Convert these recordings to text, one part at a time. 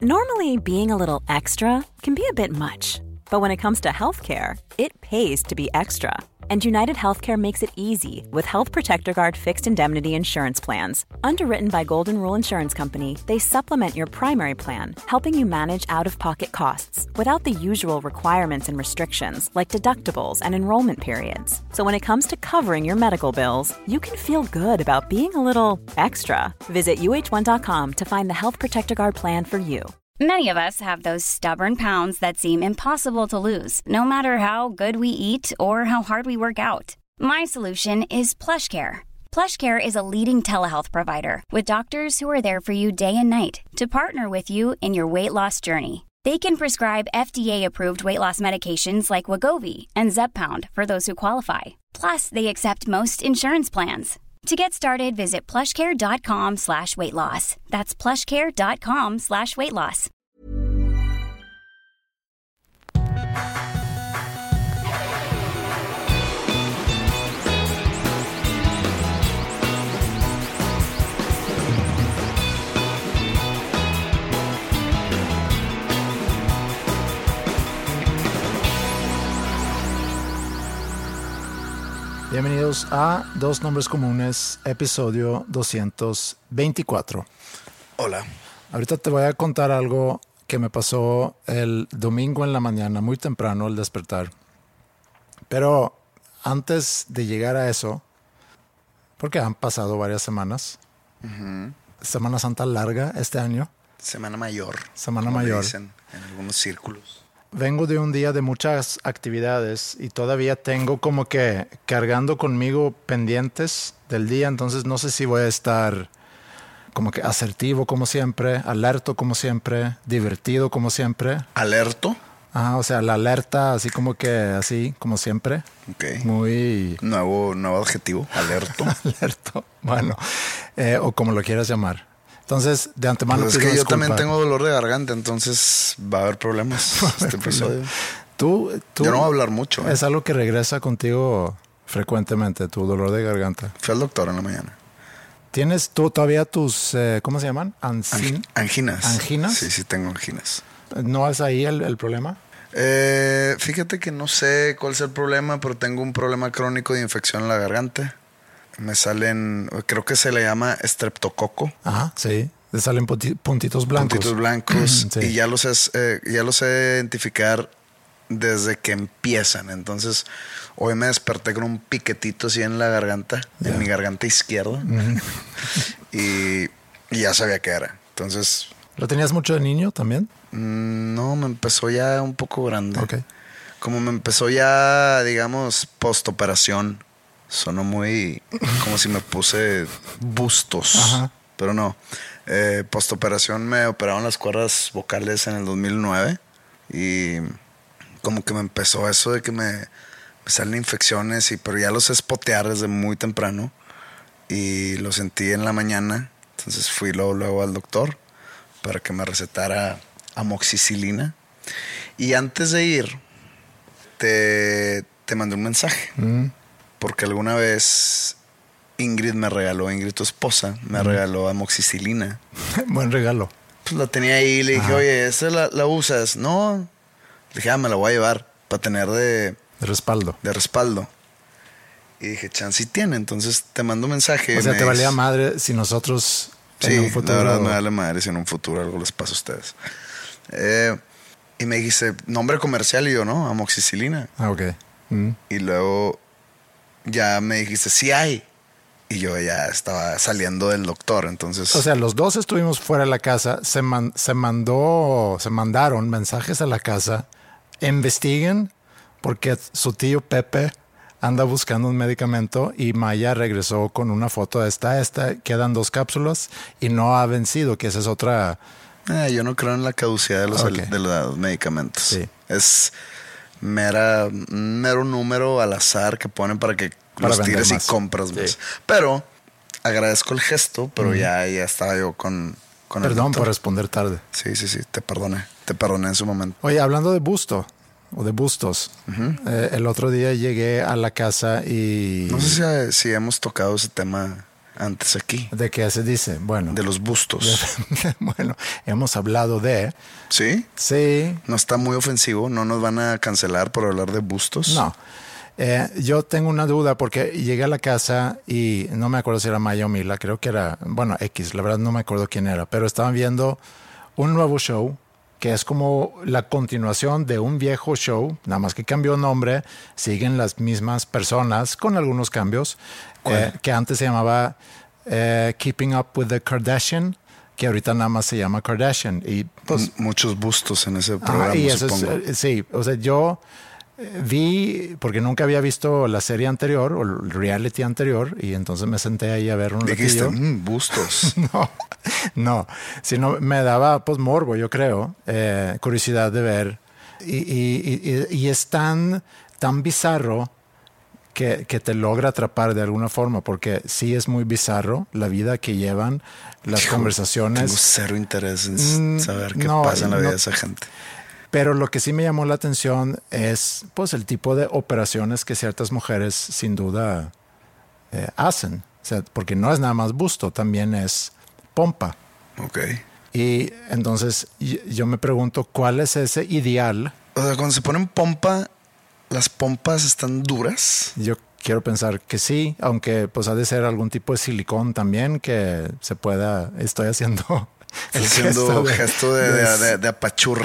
Normally, being a little extra can be a bit much, but when it comes to healthcare, it pays to be extra. And United Healthcare makes it easy with Health Protector Guard fixed indemnity insurance plans. Underwritten by Golden Rule Insurance Company, they supplement your primary plan, helping you manage out-of-pocket costs without the usual requirements and restrictions like deductibles and enrollment periods. So when it comes to covering your medical bills, you can feel good about being a little extra. Visit uh1.com to find the Health Protector Guard plan for you. Many of us have those stubborn pounds that seem impossible to lose, no matter how good we eat or how hard we work out. My solution is PlushCare. PlushCare is a leading telehealth provider with doctors who are there for you day and night to partner with you in your weight loss journey. They can prescribe FDA-approved weight loss medications like Wegovy and Zepbound for those who qualify. Plus, they accept most insurance plans. To get started, visit plushcare.com/weightloss. That's plushcare.com/weightloss. Bienvenidos a Dos Nombres Comunes, episodio 224. Hola. Ahorita te voy a contar algo que me pasó el domingo en la mañana, muy temprano al despertar. Pero antes de llegar a eso, porque han pasado varias semanas, Semana Santa larga este año. Semana Mayor. Semana Mayor. Dicen en algunos círculos. Vengo de un día de muchas actividades y todavía tengo como que cargando conmigo pendientes del día, entonces no sé si voy a estar como que asertivo como siempre, alerto como siempre, divertido como siempre. ¿Alerto? O sea, la alerta así como siempre. Ok. Muy... Nuevo adjetivo, alerto. Alerto, bueno, o como lo quieras llamar. Entonces, de antemano pues es que yo también tengo dolor de garganta, entonces va a haber problemas este episodio. Yo no voy a hablar mucho. Es algo que regresa contigo frecuentemente, tu dolor de garganta. Fui al doctor en la mañana. ¿Tienes tú todavía tus, ¿cómo se llaman? Anginas. ¿Anginas? Sí, tengo anginas. ¿No es ahí el problema? Fíjate que no sé cuál es el problema, pero tengo un problema crónico de infección en la garganta. Me salen, creo que se le llama estreptococo. Ajá, sí. Le salen puntitos blancos. Puntitos blancos. Sí. Y ya los sé identificar desde que empiezan. Entonces, hoy me desperté con un piquetito así en la garganta, en mi garganta izquierda. y ya sabía qué era. Entonces... ¿Lo tenías mucho de niño también? No, me empezó ya un poco grande. Okay. Como me empezó ya, digamos, postoperación. Sonó muy como si me puse bustos. Ajá. Pero no. Postoperación me operaron las cuerdas vocales en el 2009. Y como que me empezó eso de que me salen infecciones. Pero ya los sé spotear desde muy temprano. Y lo sentí en la mañana. Entonces fui luego al doctor para que me recetara amoxicilina. Y antes de ir, te mandé un mensaje. Porque alguna vez Ingrid, tu esposa, me regaló amoxicilina. Buen regalo. Pues la tenía ahí y le dije, oye, ¿esta la usas? No. Le dije, me la voy a llevar para tener de respaldo. Y dije, chance tiene. Entonces te mando un mensaje. O sea, te valía madre si nosotros en un futuro... la verdad me vale madre si en un futuro algo les pasa a ustedes. Y me dijiste, nombre comercial, y yo, ¿no? Amoxicilina. Ok. Y luego... ya me dijiste, sí hay. Y yo ya estaba saliendo del doctor, entonces... O sea, los dos estuvimos fuera de la casa. Se mandaron mensajes a la casa. Investiguen porque su tío Pepe anda buscando un medicamento y Maya regresó con una foto de esta. Quedan 2 cápsulas y no ha vencido, que esa es otra... yo no creo en la caducidad de los medicamentos. Sí. Es... mero número al azar que ponen para que los tires y compras más. Sí. Pero agradezco el gesto, pero ya estaba yo con Perdón por responder tarde. Sí, te perdoné en su momento. Oye, hablando de busto o de bustos, el otro día llegué a la casa y... No sé si hemos tocado ese tema antes aquí. ¿De qué se dice? Bueno. De los bustos. Bueno, hemos hablado de... ¿Sí? Sí. No está muy ofensivo, no nos van a cancelar por hablar de bustos. No. Yo tengo una duda porque llegué a la casa y no me acuerdo si era Maya o Mila, creo que era, bueno, X, la verdad no me acuerdo quién era, pero estaban viendo un nuevo show que es como la continuación de un viejo show, nada más que cambió nombre, siguen las mismas personas con algunos cambios, que antes se llamaba Keeping Up with the Kardashian, que ahorita nada más se llama Kardashian. Y pues, muchos bustos en ese programa, y eso supongo. Sí, o sea, yo vi, porque nunca había visto la serie anterior o el reality anterior, y entonces me senté ahí a ver un Dijiste, ratillo. bustos. No, sino me daba pues morbo, yo creo, curiosidad de ver. Y es tan bizarro que te logra atrapar de alguna forma, porque sí es muy bizarro la vida que llevan, las conversaciones. Tengo cero interés en saber qué pasa en la vida de esa gente. Pero lo que sí me llamó la atención es pues el tipo de operaciones que ciertas mujeres sin duda hacen. O sea, porque no es nada más busto, también es pompa. Ok. Y entonces yo me pregunto, ¿cuál es ese ideal? O sea, cuando se ponen pompa, ¿las pompas están duras? Yo quiero pensar que sí, aunque pues ha de ser algún tipo de silicón también que se pueda... Estoy haciendo... El gesto de apachurre.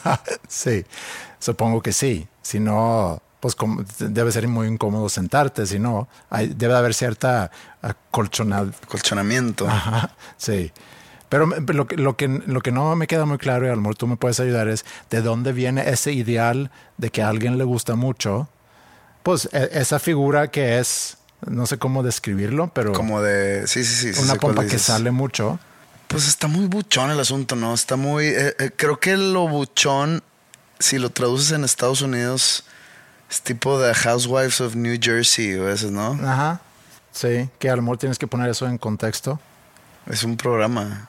Sí, supongo que sí. Si no, pues debe ser muy incómodo sentarte. Si no, debe haber cierta colchonamiento. Ajá, sí. Pero lo que no me queda muy claro, y a lo mejor tú me puedes ayudar, es de dónde viene ese ideal de que a alguien le gusta mucho. Pues esa figura que es, no sé cómo describirlo, pero... Como de... Sí. Una pompa que sale mucho. Pues está muy buchón el asunto, ¿no? Está muy... creo que lo buchón, si lo traduces en Estados Unidos, es tipo de Housewives of New Jersey o eso, ¿no? Ajá. Sí, que a lo mejor tienes que poner eso en contexto. Es un programa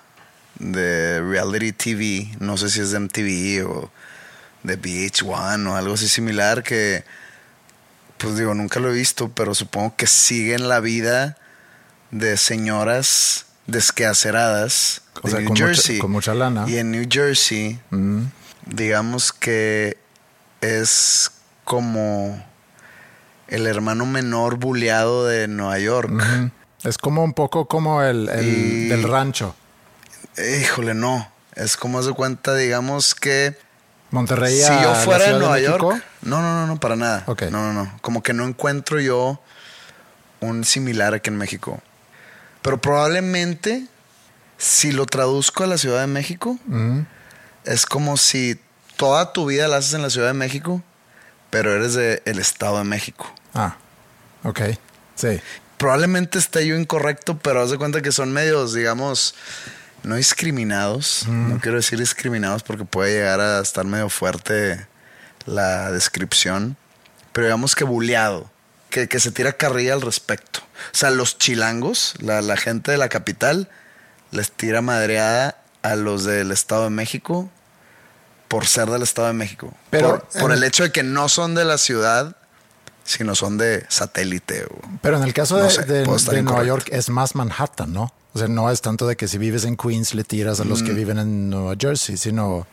de reality TV, no sé si es de MTV o de VH1 o algo así similar, que pues digo, nunca lo he visto, pero supongo que siguen la vida de señoras desquaceradas de New Jersey. Con mucha lana. Y en New Jersey, digamos que es como el hermano menor buleado de Nueva York. Es como un poco como el del rancho. Híjole, no. Es como haz de cuenta, digamos que Monterrey. Si yo fuera de Nueva México. York. No, para nada. Okay. No. Como que no encuentro yo un similar aquí en México. Pero probablemente, si lo traduzco a la Ciudad de México, es como si toda tu vida la haces en la Ciudad de México, pero eres del Estado de México. Ah, ok. Sí. Probablemente esté yo incorrecto, pero haz de cuenta que son medios, digamos, no discriminados. No quiero decir discriminados porque puede llegar a estar medio fuerte la descripción. Pero digamos que buleado, que se tira carrilla al respecto. O sea, los chilangos, la gente de la capital, les tira madreada a los del Estado de México por ser del Estado de México. Pero por el hecho de que no son de la ciudad, sino son de satélite. Pero en el caso de Nueva York es más Manhattan, ¿no? O sea, no es tanto de que si vives en Queens le tiras a los que viven en Nueva Jersey, sino...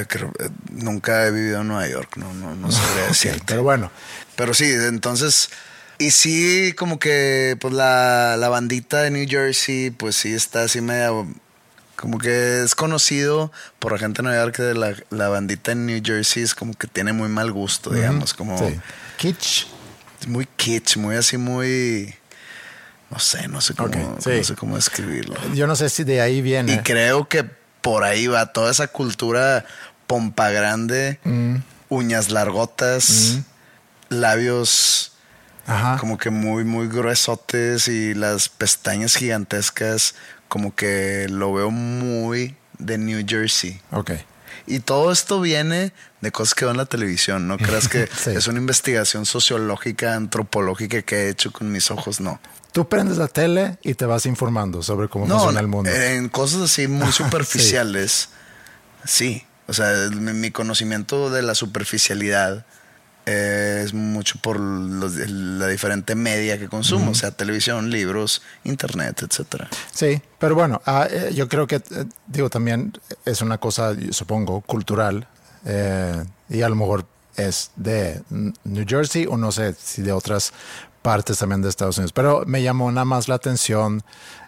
nunca he vivido en Nueva York, no sabría decirte. Pero bueno. Pero sí, entonces... Y sí, como que pues la bandita de New Jersey, pues sí está así media... Como que es conocido por la gente de Nueva York que la bandita en New Jersey es como que tiene muy mal gusto, digamos. Como sí. Kitsch. Es muy kitsch, muy así, muy... No sé cómo describirlo. Yo no sé si de ahí viene. Y creo que por ahí va toda esa cultura pompa grande, uñas largotas, labios... Ajá. Como que muy, muy gruesotes y las pestañas gigantescas, como que lo veo muy de New Jersey. Ok. Y todo esto viene de cosas que veo en la televisión. No creas que sí. Es una investigación sociológica, antropológica que he hecho con mis ojos, no. Tú prendes la tele y te vas informando sobre cómo funciona el mundo. En cosas así muy superficiales, sí. O sea, mi conocimiento de la superficialidad es mucho por la diferente media que consumo, o sea, televisión, libros, internet, etcétera. Sí, pero bueno, yo creo que, digo, también es una cosa, yo supongo, cultural, y a lo mejor es de New Jersey o no sé si de otras partes también de Estados Unidos, pero me llamó nada más la atención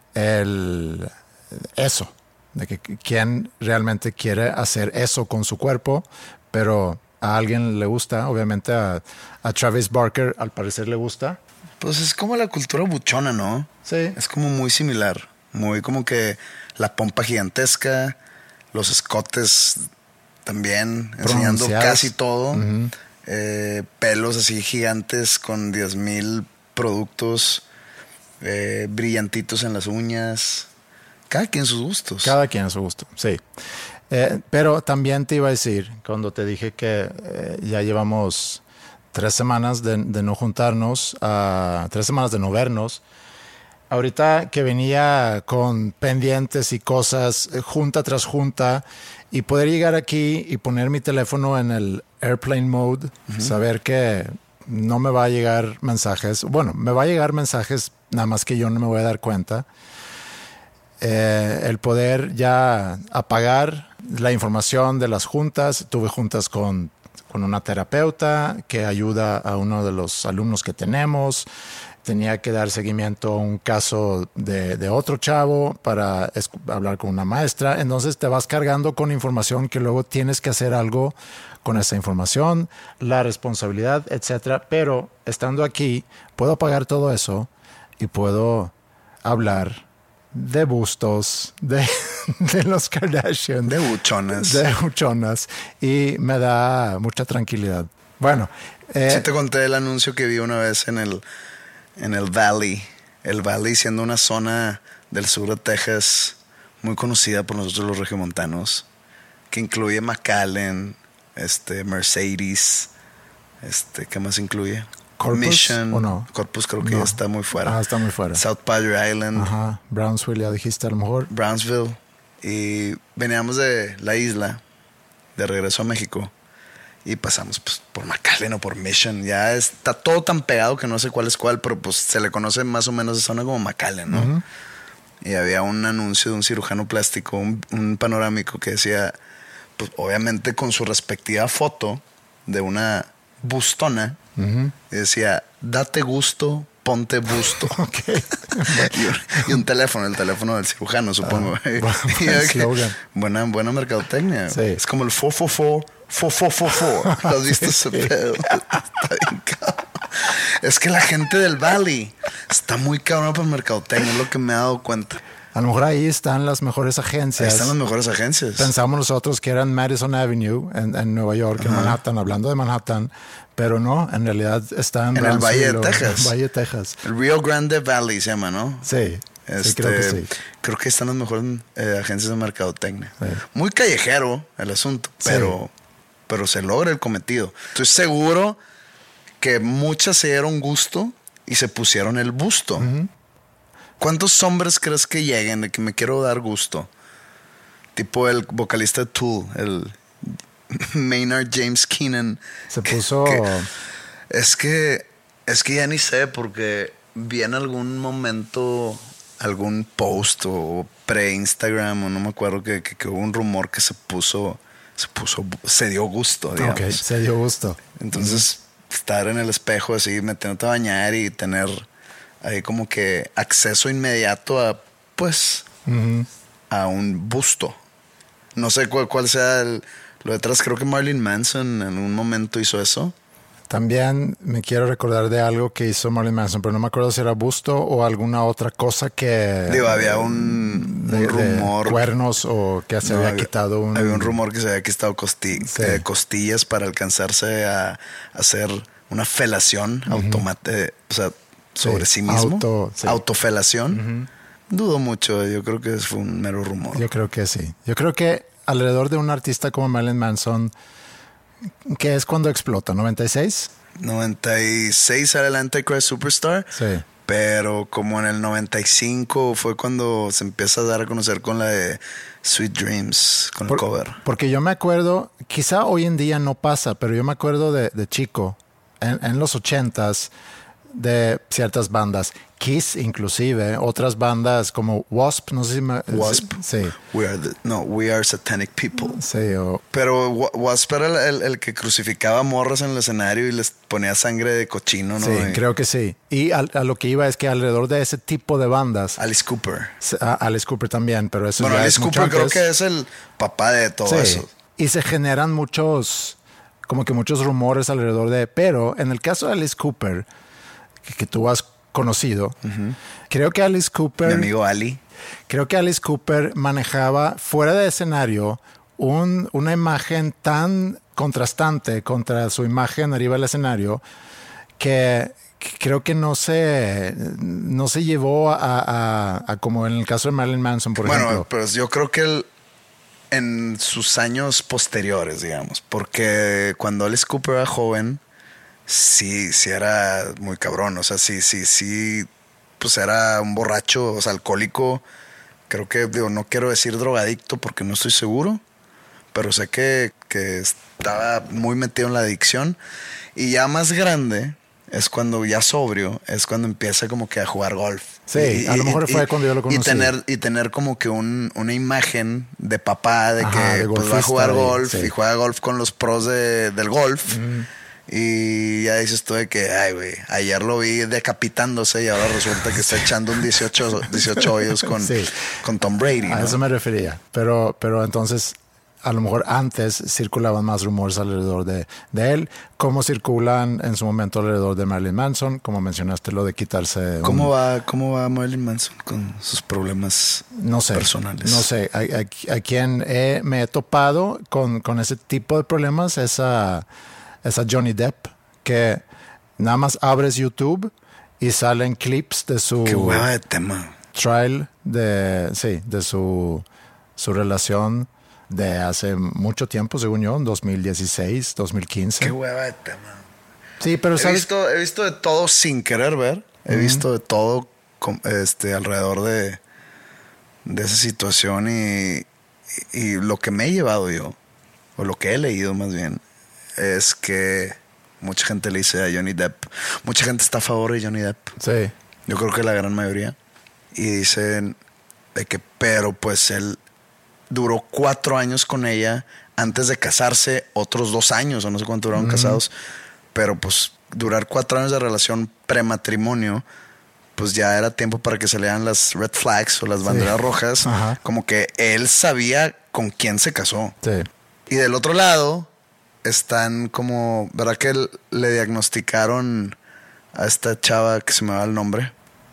eso, de que quién realmente quiere hacer eso con su cuerpo, pero a alguien le gusta, obviamente a Travis Barker al parecer le gusta. Pues es como la cultura buchona, ¿no? Sí. Es como muy similar, muy como que la pompa gigantesca, los escotes también, enseñando casi todo, pelos así gigantes con 10,000 productos, brillantitos en las uñas, cada quien sus gustos. Cada quien a su gusto, sí. Pero también te iba a decir, cuando te dije que ya llevamos 3 semanas de no juntarnos, 3 semanas de no vernos, ahorita que venía con pendientes y cosas, junta tras junta, y poder llegar aquí y poner mi teléfono en el airplane mode, saber que no me va a llegar mensajes, bueno, me va a llegar mensajes, nada más que yo no me voy a dar cuenta. El poder ya apagar la información de las juntas. Tuve juntas con una terapeuta que ayuda a uno de los alumnos que tenemos. Tenía que dar seguimiento a un caso de otro chavo para hablar con una maestra. Entonces te vas cargando con información que luego tienes que hacer algo con esa información, la responsabilidad, etcétera. Pero estando aquí, puedo apagar todo eso y puedo hablar de bustos, de los Kardashian. De buchonas. De buchonas. Y me da mucha tranquilidad. Bueno. Sí te conté el anuncio que vi una vez en el Valley. El Valley siendo una zona del sur de Texas muy conocida por nosotros los regiomontanos, que incluye McAllen, Mercedes, ¿qué más incluye? Corpus, Mission, ¿o no? Corpus creo que ya está muy fuera. Está muy fuera. South Padre Island. Ajá. Brownsville, ya dijiste a lo mejor. Brownsville. Y veníamos de la isla, de regreso a México, y pasamos pues, por McAllen o por Mission. Ya está todo tan pegado que no sé cuál es cuál, pero pues se le conoce más o menos esa zona como McAllen, ¿no? Y había un anuncio de un cirujano plástico, un panorámico que decía, pues obviamente con su respectiva foto de una bustona, y decía, date gusto, ponte busto. Okay. y un teléfono, el teléfono del cirujano, supongo. Buena mercadotecnia. Sí. Es como el fo. ¿Lo has visto ese pedo? Está bien cabrón. Es que la gente del Valley está muy cabrón para mercadotecnia, es lo que me he dado cuenta. A lo mejor ahí están las mejores agencias. Ahí están las mejores agencias. Pensamos nosotros que eran Madison Avenue en Nueva York, en Manhattan, hablando de Manhattan, pero no, en realidad están en el Valle de Texas. Valle de Texas. El Rio Grande Valley se llama, ¿no? Sí, sí, creo que sí. Creo que están las mejores agencias de mercadotecnia. Sí. Muy callejero el asunto, pero se logra el cometido. Estoy seguro que muchas se dieron gusto y se pusieron el busto. ¿Cuántos hombres crees que lleguen de que me quiero dar gusto? Tipo el vocalista de Tool, el Maynard James Keenan. Se puso... Es que ya ni sé, porque vi en algún momento algún post o pre-Instagram, o no me acuerdo, que hubo un rumor que se dio gusto, digamos. Ok, se dio gusto. Entonces, estar en el espejo así, metiéndote a bañar y tener ahí como que acceso inmediato a, pues, a un busto. No sé cuál sea lo detrás. Creo que Marilyn Manson en un momento hizo eso. También me quiero recordar de algo que hizo Marilyn Manson, pero no me acuerdo si era busto o alguna otra cosa que... Digo, había un rumor... De cuernos o que se había quitado un... Había un rumor que se había quitado costillas para alcanzarse a hacer una felación automática, o sea, sobre sí mismo. Autofelación. Dudo mucho, yo creo que fue un mero rumor. Yo creo que sí. Yo creo que alrededor de un artista como Marilyn Manson... ¿Qué es cuando explota? ¿96? 96 era el Antichrist Superstar. Sí. Pero como en el 95 fue cuando se empieza a dar a conocer con la de Sweet Dreams, con el cover. Porque yo me acuerdo, quizá hoy en día no pasa, pero yo me acuerdo de chico, en los 80s de ciertas bandas. Kiss, inclusive, otras bandas como Wasp, no sé si me... Wasp. Sí. We are satanic people. Sí, Pero Wasp era el que crucificaba morras en el escenario y les ponía sangre de cochino, ¿no? Sí, creo que sí. Y a lo que iba es que alrededor de ese tipo de bandas... Alice Cooper. Alice Cooper también, pero eso bueno, ya Alice es mucho Cooper creo antes. que es el papá de todo eso. Y se generan muchos rumores alrededor de... Pero en el caso de Alice Cooper, que tú has conocido, creo que Alice Cooper... Mi amigo Ali. Creo que Alice Cooper manejaba fuera de escenario una imagen tan contrastante contra su imagen arriba del escenario que creo que no se llevó a como en el caso de Marilyn Manson, por ejemplo. Bueno, pero yo creo que en sus años posteriores, digamos, porque cuando Alice Cooper era joven, sí era muy cabrón, o sea, sí, pues era un borracho, o sea, alcohólico, creo que, no quiero decir drogadicto porque no estoy seguro, pero sé que estaba muy metido en la adicción, y ya más grande es cuando, ya sobrio, es cuando empieza como que a jugar golf. Sí, a lo mejor fue cuando yo lo conocí. Y tener como que una imagen de papá de que de pues va a jugar golf, sí. Y juega golf con los pros del golf. Y ya dices tú de que, ay, güey, ayer lo vi decapitándose y ahora resulta que está echando un 18 hoyos con Tom Brady, ¿no? A eso me refería. Pero entonces, a lo mejor antes circulaban más rumores alrededor de él, como circulan en su momento alrededor de Marilyn Manson, como mencionaste lo de quitarse... ¿Cómo va Marilyn Manson con sus problemas personales? No sé. A quien me he topado con ese tipo de problemas es a Johnny Depp, que nada más abres YouTube y salen clips de su... Qué hueva de tema. Trial de su relación de hace mucho tiempo, según yo, en 2016, 2015. Qué hueva de tema. Sí, pero ¿sabes? He visto de todo sin querer ver. He visto de todo alrededor de esa situación y lo que me he llevado yo, o lo que he leído más bien, es que mucha gente le dice a Johnny Depp, mucha gente está a favor de Johnny Depp. Sí. Yo creo que la gran mayoría. Y dicen de que, pero pues él duró 4 años con ella antes de casarse, otros 2 años, o no sé cuánto duraron casados. Pero pues durar 4 años de relación prematrimonio, pues ya era tiempo para que se lean las red flags o las banderas rojas. Ajá. Como que él sabía con quién se casó. Sí. Y del otro lado están como, ¿verdad que le diagnosticaron a esta chava que se me va el nombre?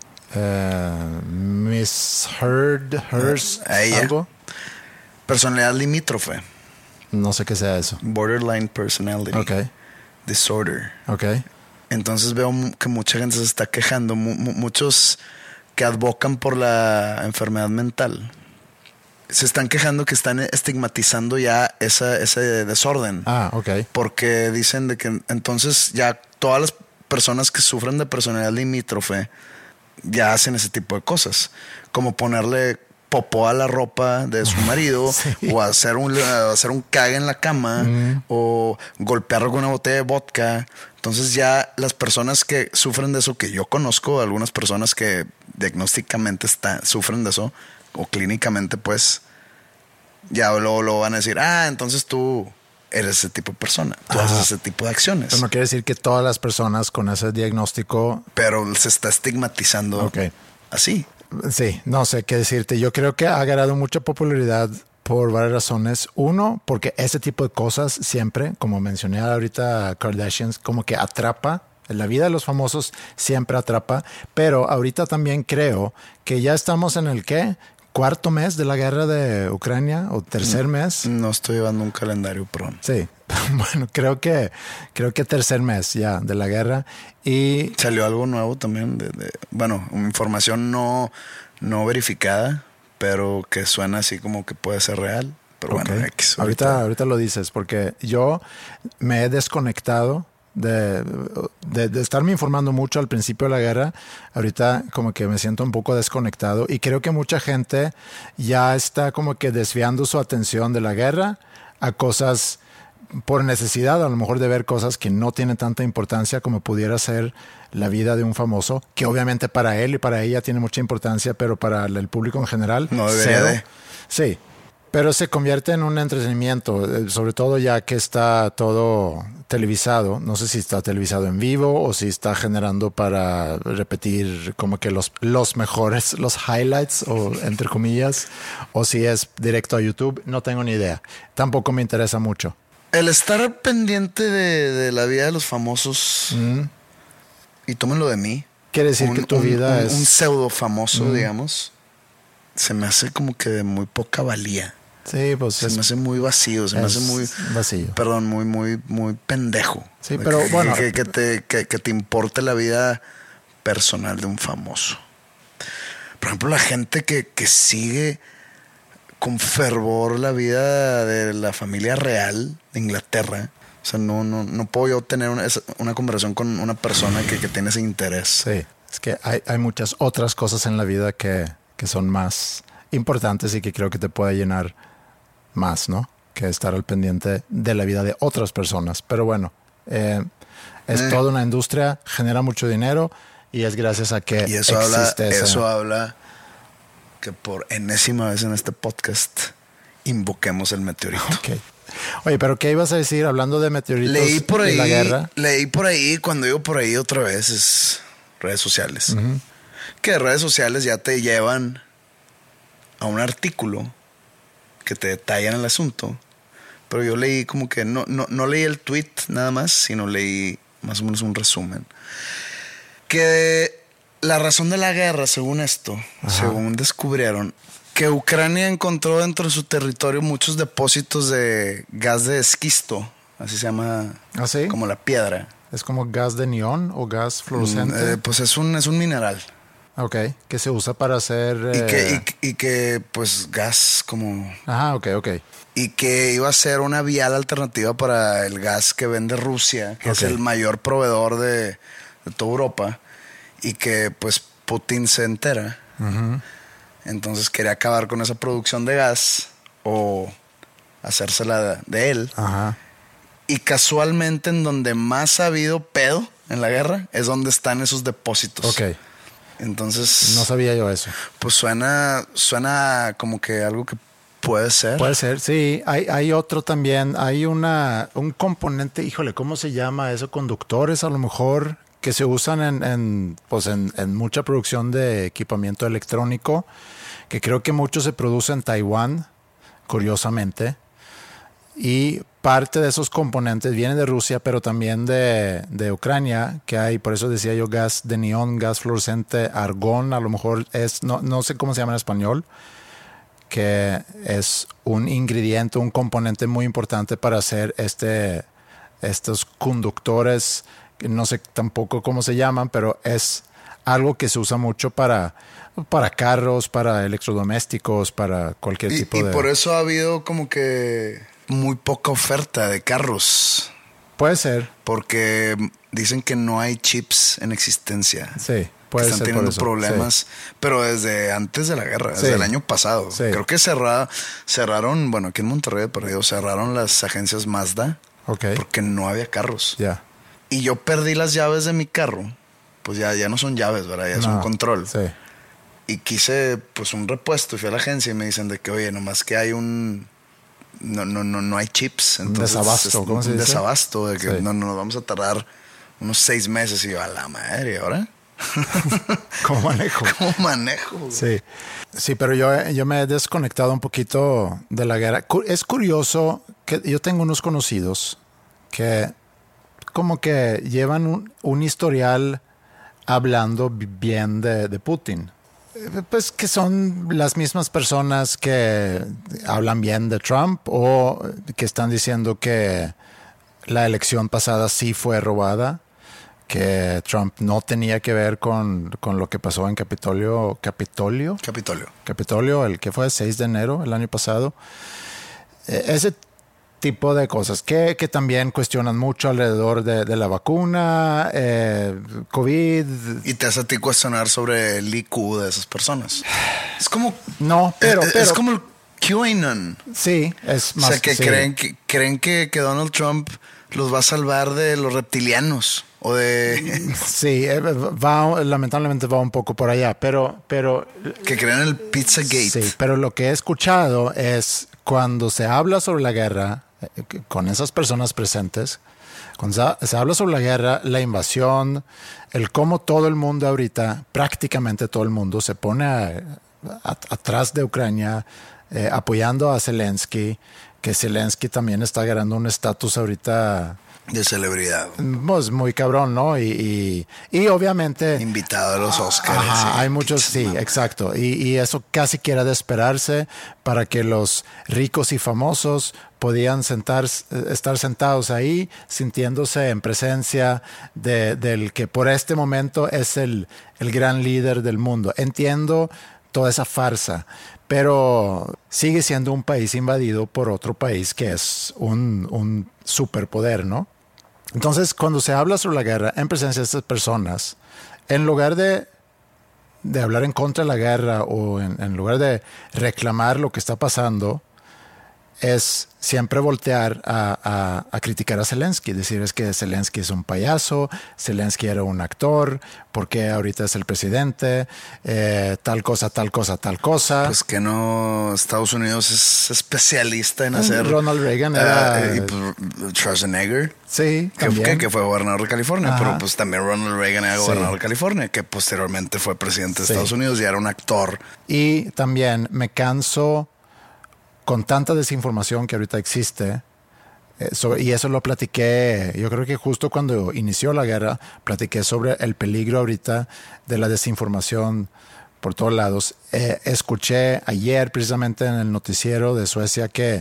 Miss Hearst, a ella. ¿algo? Personalidad limítrofe. No sé qué sea eso. Borderline personality. Okay. Disorder. Okay. Entonces veo que mucha gente se está quejando, muchos que advocan por la enfermedad mental. Se están quejando que están estigmatizando ya ese desorden. Ok. Porque dicen de que entonces ya todas las personas que sufren de personalidad limítrofe ya hacen ese tipo de cosas. Como ponerle popó a la ropa de su marido, sí. O hacer un cague en la cama, o golpearlo con una botella de vodka. Entonces ya las personas que sufren de eso, que yo conozco, algunas personas que diagnósticamente sufren de eso, o clínicamente, pues ya lo van a decir, entonces tú eres ese tipo de persona, tú haces ese tipo de acciones. Pero no quiere decir que todas las personas con ese diagnóstico... Pero se está estigmatizando así. Sí, no sé qué decirte. Yo creo que ha ganado mucha popularidad por varias razones. Uno, porque ese tipo de cosas siempre, como mencioné ahorita Kardashians, como que atrapa. En la vida de los famosos siempre atrapa. Pero ahorita también creo que ya estamos en el ¿qué? ¿Cuarto mes de la guerra de Ucrania o tercer mes? No estoy llevando un calendario, pero... Sí, bueno, creo que tercer mes ya de la guerra. Y salió algo nuevo también, bueno, información no verificada, pero que suena así como que puede ser real. Pero bueno, ahorita lo dices, porque yo me he desconectado de estarme informando mucho al principio de la guerra. Ahorita como que me siento un poco desconectado y creo que mucha gente ya está como que desviando su atención de la guerra a cosas por necesidad a lo mejor de ver cosas que no tienen tanta importancia como pudiera ser la vida de un famoso, que obviamente para él y para ella tiene mucha importancia, pero para el público en general, no debería cero. de. Sí, pero se convierte en un entretenimiento, sobre todo ya que está todo televisado. No sé si está televisado en vivo o si está generando para repetir como que los mejores, los highlights, o entre comillas, o si es directo a YouTube. No tengo ni idea. Tampoco me interesa mucho. El estar pendiente de la vida de los famosos, y tómenlo de mí. Quiere decir que tu vida es... un pseudo famoso, digamos, se me hace como que de muy poca valía. Sí, pues se me hace muy vacío, se me hace muy vacío. Perdón, muy pendejo. Sí, pero bueno, que te importe la vida personal de un famoso. Por ejemplo, la gente que sigue con fervor la vida de la familia real de Inglaterra. O sea, no puedo yo tener una conversación con una persona que tiene ese interés. Sí, es que hay muchas otras cosas en la vida que son más importantes y que creo que te puede llenar más, ¿no? Que estar al pendiente de la vida de otras personas. Pero bueno, es toda una industria, genera mucho dinero y es gracias a que existe eso habla que por enésima vez en este podcast invoquemos el meteorito. Okay. Oye, pero ¿qué ibas a decir hablando de meteoritos y la guerra? Leí por ahí, cuando digo por ahí otra vez, es redes sociales. Que redes sociales ya te llevan a un artículo que te detallan el asunto. Pero yo leí como que no leí el tweet nada más, sino leí más o menos un resumen. Que la razón de la guerra, según esto, según descubrieron, que Ucrania encontró dentro de su territorio muchos depósitos de gas de esquisto, así se llama, ¿sí? Como la piedra. ¿Es como gas de neón o gas fluorescente? Pues es un mineral. Ok, que se usa para hacer... Y que pues gas como... Ajá, ok. Y que iba a ser una vial alternativa para el gas que vende Rusia, que es el mayor proveedor de toda Europa, y que pues Putin se entera. Entonces quería acabar con esa producción de gas o hacérsela de él. Y casualmente en donde más ha habido pedo en la guerra es donde están esos depósitos. Ok. Entonces... No sabía yo eso. Pues suena como que algo que puede ser. Puede ser, sí. Hay otro también. Hay un componente, híjole, ¿cómo se llama eso? Conductores a lo mejor, que se usan en mucha producción de equipamiento electrónico, que creo que mucho se produce en Taiwán, curiosamente. Y parte de esos componentes vienen de Rusia, pero también de Ucrania, que hay, por eso decía yo, gas de neón, gas fluorescente, argón, a lo mejor es, no sé cómo se llama en español, que es un ingrediente, un componente muy importante para hacer estos conductores, no sé tampoco cómo se llaman, pero es algo que se usa mucho para carros, para electrodomésticos, para cualquier tipo de... Y por eso ha habido como que muy poca oferta de carros. Puede ser. Porque dicen que no hay chips en existencia. Sí, puede ser. Están teniendo problemas, sí. Pero desde antes de la guerra, desde el año pasado. Sí. Creo que cerraron, bueno, aquí en Monterrey, perdido, cerraron las agencias Mazda. Porque no había carros. Ya. Y yo perdí las llaves de mi carro. Pues ya no son llaves, ¿verdad? Ya es un control. Sí. Y quise, pues, un repuesto. Y fui a la agencia y me dicen de que, oye, nomás que hay no hay chips. Entonces, desabasto, ¿cómo se dice? Desabasto, de que nos vamos a tardar unos 6 meses. Y yo, a la madre, ¿y ahora? ¿Cómo manejo? Sí, pero yo me he desconectado un poquito de la guerra. Es curioso que yo tengo unos conocidos que como que llevan un historial hablando bien de Putin. Pues que son las mismas personas que hablan bien de Trump o que están diciendo que la elección pasada sí fue robada, que Trump no tenía que ver con lo que pasó en Capitolio, el que fue 6 de enero el año pasado. Ese tipo de cosas que también cuestionan mucho alrededor de la vacuna, COVID. Y te hace a ti cuestionar sobre el IQ de esas personas. Es como... No, pero es como QAnon. Sí, es más... O sea, que sí. creen que Donald Trump los va a salvar de los reptilianos o de... Sí, lamentablemente va un poco por allá, pero que creen en el Pizzagate. sí, pero lo que he escuchado es cuando se habla sobre la guerra, con esas personas presentes, cuando se habla sobre la guerra, la invasión, el cómo todo el mundo ahorita, prácticamente todo el mundo, se pone atrás de Ucrania, apoyando a Zelensky, que Zelensky también está ganando un estatus ahorita de celebridad. Pues muy cabrón, ¿no? Y obviamente... invitado a los Oscars. Ajá, sí, hay muchos, sí, exacto. Y eso casi que era de esperarse para que los ricos y famosos podían estar sentados ahí, sintiéndose en presencia del que por este momento es el gran líder del mundo. Entiendo toda esa farsa, pero sigue siendo un país invadido por otro país que es un superpoder, ¿no? Entonces, cuando se habla sobre la guerra en presencia de estas personas, en lugar de hablar en contra de la guerra o en lugar de reclamar lo que está pasando, es siempre voltear a criticar a Zelensky, decir es que Zelensky es un payaso, Zelensky era un actor, porque ahorita es el presidente, tal cosa. Pues que no, Estados Unidos es especialista en hacer... Ronald Reagan era... y pues, Schwarzenegger. Sí, también. Que fue gobernador de California, Ajá. Pero pues también Ronald Reagan era gobernador de California, que posteriormente fue presidente de Estados Unidos y era un actor. Y también me canso con tanta desinformación que ahorita existe, y eso lo platiqué, yo creo que justo cuando inició la guerra, platiqué sobre el peligro ahorita de la desinformación por todos lados. Escuché ayer precisamente en el noticiero de Suecia que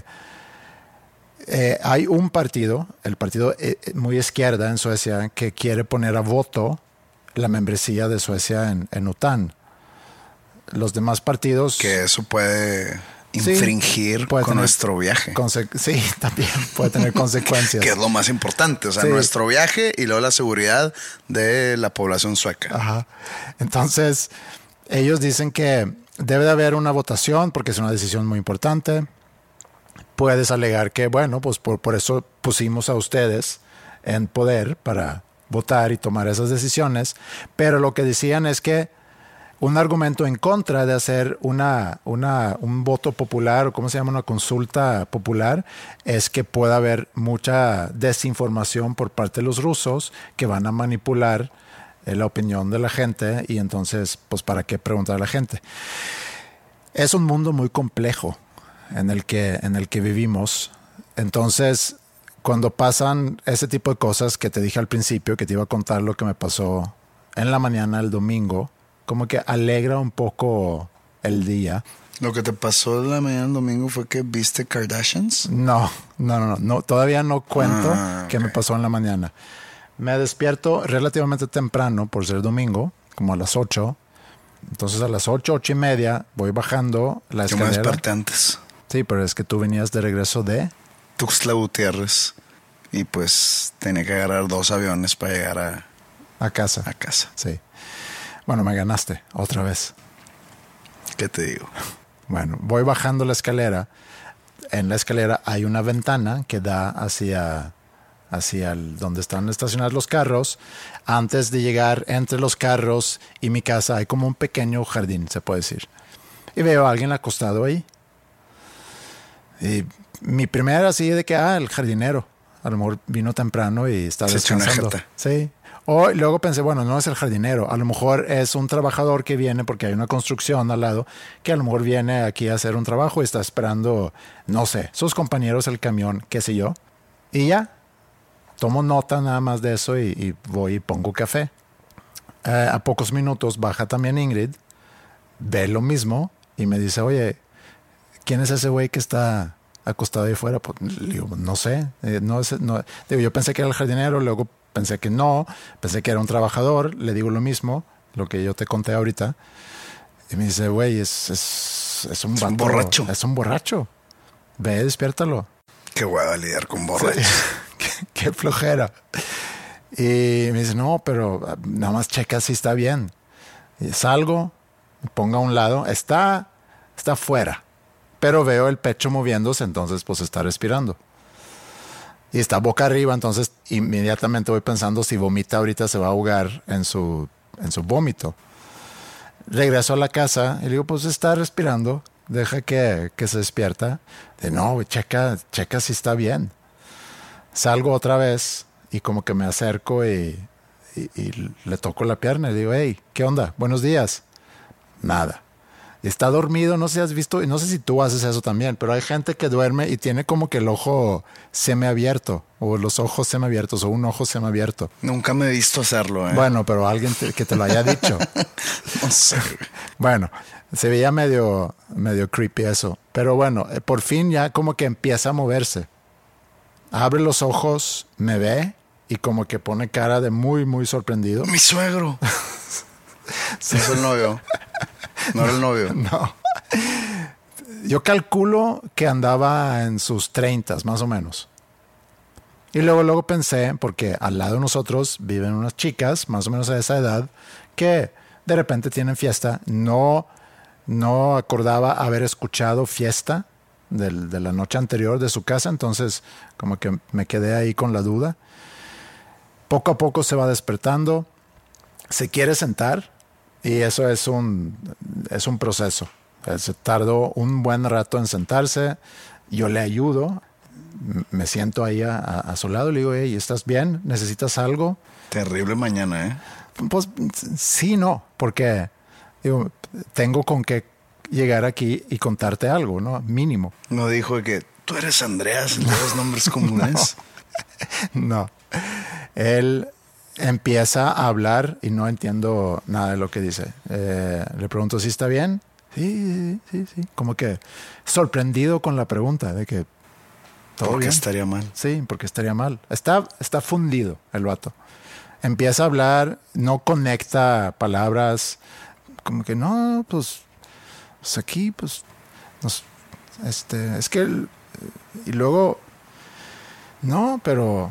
hay un partido, el partido muy izquierda en Suecia, que quiere poner a voto la membresía de Suecia en OTAN. Los demás partidos... Que eso puede... infringir con nuestro viaje. Sí, también puede tener consecuencias. Que es lo más importante, o sea, sí. Nuestro viaje y luego la seguridad de la población sueca. Ajá. Entonces, ellos dicen que debe de haber una votación porque es una decisión muy importante. Puedes alegar que, bueno, pues por eso pusimos a ustedes en poder para votar y tomar esas decisiones, pero lo que decían es que un argumento en contra de hacer un voto popular, o cómo se llama, una consulta popular, es que pueda haber mucha desinformación por parte de los rusos que van a manipular la opinión de la gente y entonces, pues, ¿para qué preguntar a la gente? Es un mundo muy complejo en el que vivimos. Entonces, cuando pasan ese tipo de cosas que te dije al principio, que te iba a contar lo que me pasó en la mañana del domingo, como que alegra un poco el día. ¿Lo que te pasó en la mañana del domingo fue que viste Kardashians? No, todavía no cuento qué me ok. pasó en la mañana. Me despierto relativamente temprano por ser domingo, como a las 8. Entonces a las 8:30 voy bajando la escalera. Yo me desperté antes. Sí, pero es que tú venías de regreso de... Tuxtla Gutiérrez. Y pues tenía que agarrar 2 aviones para llegar a casa. A casa. Sí. Bueno, me ganaste otra vez. ¿Qué te digo? Bueno, voy bajando la escalera. En la escalera hay una ventana que da hacia donde están estacionados los carros. Antes de llegar entre los carros y mi casa hay como un pequeño jardín, se puede decir. Y veo a alguien acostado ahí. Y mi primera así de que, el jardinero. A lo mejor vino temprano y está descansando. Sí. O luego pensé, bueno, no es el jardinero. A lo mejor es un trabajador que viene porque hay una construcción al lado, que a lo mejor viene aquí a hacer un trabajo y está esperando, no sé, sus compañeros, el camión, qué sé yo. Y ya, tomo nota nada más de eso y voy y pongo café. A pocos minutos baja también Ingrid, ve lo mismo y me dice, oye, ¿quién es ese güey que está acostado ahí afuera? Pues, digo, no sé. Digo, yo pensé que era el jardinero, luego pensé que no, pensé que era un trabajador, le digo lo mismo, lo que yo te conté ahorita. Y me dice, güey, es un vato, un borracho. Es un borracho. Ve, despiértalo. Qué hueva lidiar con borrachos. Sí. Qué flojera. Y me dice, no, pero nada más checa si está bien. Y salgo, pongo a un lado, está fuera, pero veo el pecho moviéndose, entonces pues está respirando. Y está boca arriba, entonces inmediatamente voy pensando si vomita ahorita se va a ahogar en su vómito. Regreso a la casa y le digo, pues está respirando, deja que se despierta. De no, checa si está bien. Salgo otra vez y como que me acerco y le toco la pierna y le digo, hey, ¿qué onda? Buenos días. Nada. Está dormido, no sé si has visto, y no sé si tú haces eso también, pero hay gente que duerme y tiene como que el ojo semiabierto, o los ojos semiabiertos, o un ojo semiabierto. Nunca me he visto hacerlo, ¿eh? Bueno, pero alguien que te lo haya dicho. No sé. Bueno, se veía medio creepy eso. Pero bueno, por fin ya como que empieza a moverse. Abre los ojos, me ve y como que pone cara de muy, muy sorprendido. Mi suegro. Sí. Es el novio. No era el novio. No. Yo calculo que andaba en sus 30 más o menos. Y luego pensé, porque al lado de nosotros viven unas chicas, más o menos a esa edad, que de repente tienen fiesta. No acordaba haber escuchado fiesta de la noche anterior de su casa, entonces como que me quedé ahí con la duda. Poco a poco se va despertando, se quiere sentar. Y eso es un proceso. Se tardó un buen rato en sentarse. Yo le ayudo. Me siento ahí a su lado y le digo, hey, ¿estás bien? ¿Necesitas algo? Terrible mañana, ¿eh? Pues sí, no. Porque digo, tengo con qué llegar aquí y contarte algo, ¿no? Mínimo. No dijo que tú eres Andreas en todos los nombres comunes. No. Él empieza a hablar y no entiendo nada de lo que dice. Le pregunto si está bien. Sí. Como que sorprendido con la pregunta de que todo ¿Por qué bien. estaría mal? Sí, porque estaría mal. Está fundido el vato. Empieza a hablar, no conecta palabras, como que no, pues aquí, pues, es que, y luego, no, pero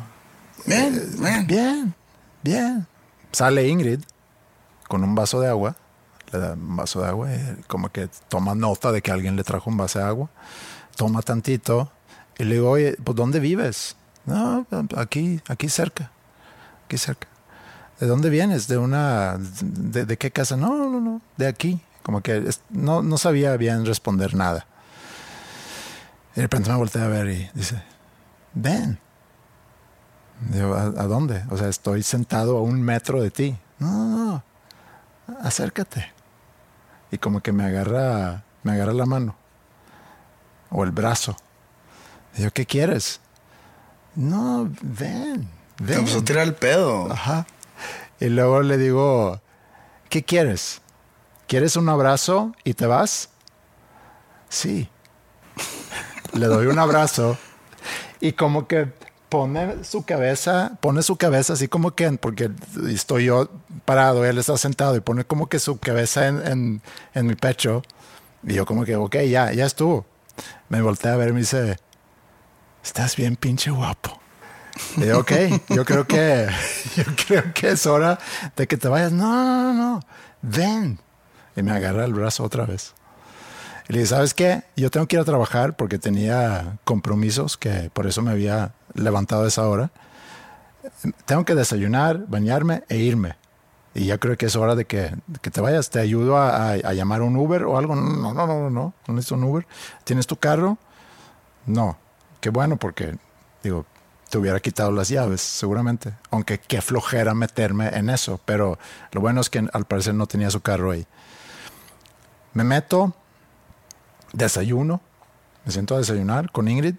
Bien. Sale Ingrid con un vaso de agua. Le da un vaso de agua y como que toma nota de que alguien le trajo un vaso de agua. Toma tantito y le digo, oye, pues ¿dónde vives? No, aquí cerca. Aquí cerca. ¿De dónde vienes? ¿De qué casa? No, de aquí. Como que no sabía bien responder nada. Y de repente me volteé a ver y dice, ven. Digo, ¿a dónde? O sea, estoy sentado a 1 metro de ti. No, acércate. Y como que me agarra la mano. O el brazo. Digo, ¿qué quieres? No, ven. Te empezó a tirar el pedo. Ajá. Y luego le digo, ¿qué quieres? ¿Quieres un abrazo y te vas? Sí. Le doy un abrazo y como que pone su cabeza así como que, porque estoy yo parado, él está sentado y pone como que su cabeza en mi pecho. Y yo como que, ok, ya estuvo. Me volteé a ver y me dice, estás bien pinche guapo. Y yo, ok, yo creo que es hora de que te vayas. No, ven. Y me agarra el brazo otra vez. Y le dije, ¿sabes qué? Yo tengo que ir a trabajar porque tenía compromisos, que por eso me había levantado a esa hora. Tengo que desayunar, bañarme e irme. Y ya creo que es hora de que te vayas. ¿Te ayudo a llamar un Uber o algo? No necesito un Uber. ¿Tienes tu carro? No. Qué bueno, porque, digo, te hubiera quitado las llaves, seguramente. Aunque qué flojera meterme en eso. Pero lo bueno es que al parecer no tenía su carro ahí. Me meto, desayuno, me siento a desayunar con Ingrid.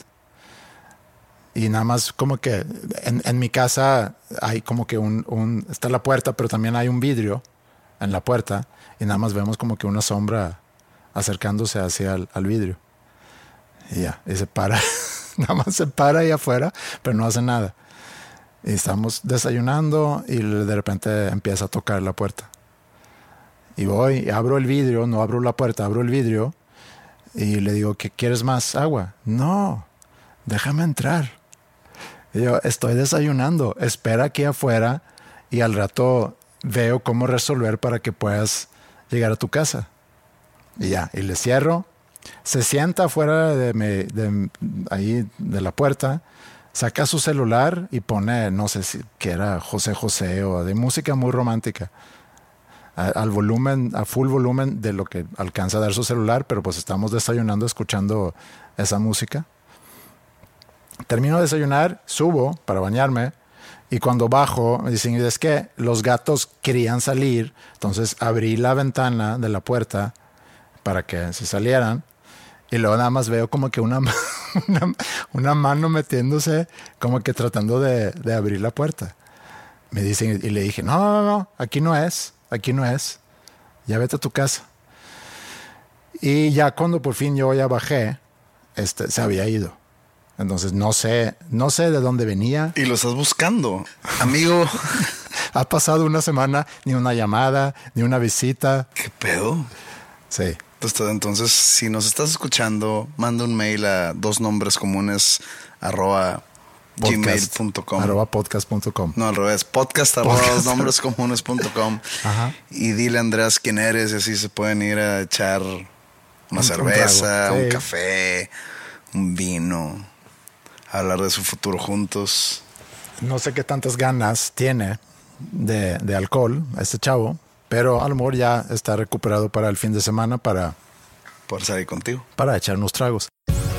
Y nada más como que en mi casa hay como que está la puerta, pero también hay un vidrio en la puerta. Y nada más vemos como que una sombra acercándose hacia el vidrio. Y ya, y se para. Nada más se para ahí afuera, pero no hace nada. Y estamos desayunando y de repente empieza a tocar la puerta. Y voy, y abro el vidrio, no abro la puerta, abro el vidrio y le digo, ¿qué quieres más agua? No, déjame entrar. Y yo, estoy desayunando, espera aquí afuera y al rato veo cómo resolver para que puedas llegar a tu casa. Y ya, y le cierro Se sienta afuera ahí de la puerta, saca su celular y pone, no sé si que era José José o de música muy romántica. Al volumen, a full volumen de lo que alcanza a dar su celular, pero pues estamos desayunando escuchando esa música. Termino de desayunar, subo para bañarme y cuando bajo me dicen, es que los gatos querían salir, entonces abrí la ventana de la puerta para que se salieran y luego nada más veo como que una mano metiéndose, como que tratando de abrir la puerta. Me dicen y le dije, no, aquí no es, ya vete a tu casa. Y ya cuando por fin yo ya bajé, se había ido. Entonces no sé de dónde venía. Y lo estás buscando, amigo. Ha pasado una semana, ni una llamada, ni una visita. ¿Qué pedo? Sí. Entonces, si nos estás escuchando, manda un mail a @gmail.com. @podcast.com. No, al revés, podcast@dosnombrescomunes.com. Y dile a Andrés quién eres y así se pueden ir a echar una cerveza, un café, un vino, a hablar de su futuro juntos. No sé qué tantas ganas tiene de alcohol este chavo, pero a lo mejor ya está recuperado para el fin de semana para salir contigo. Para echar unos tragos.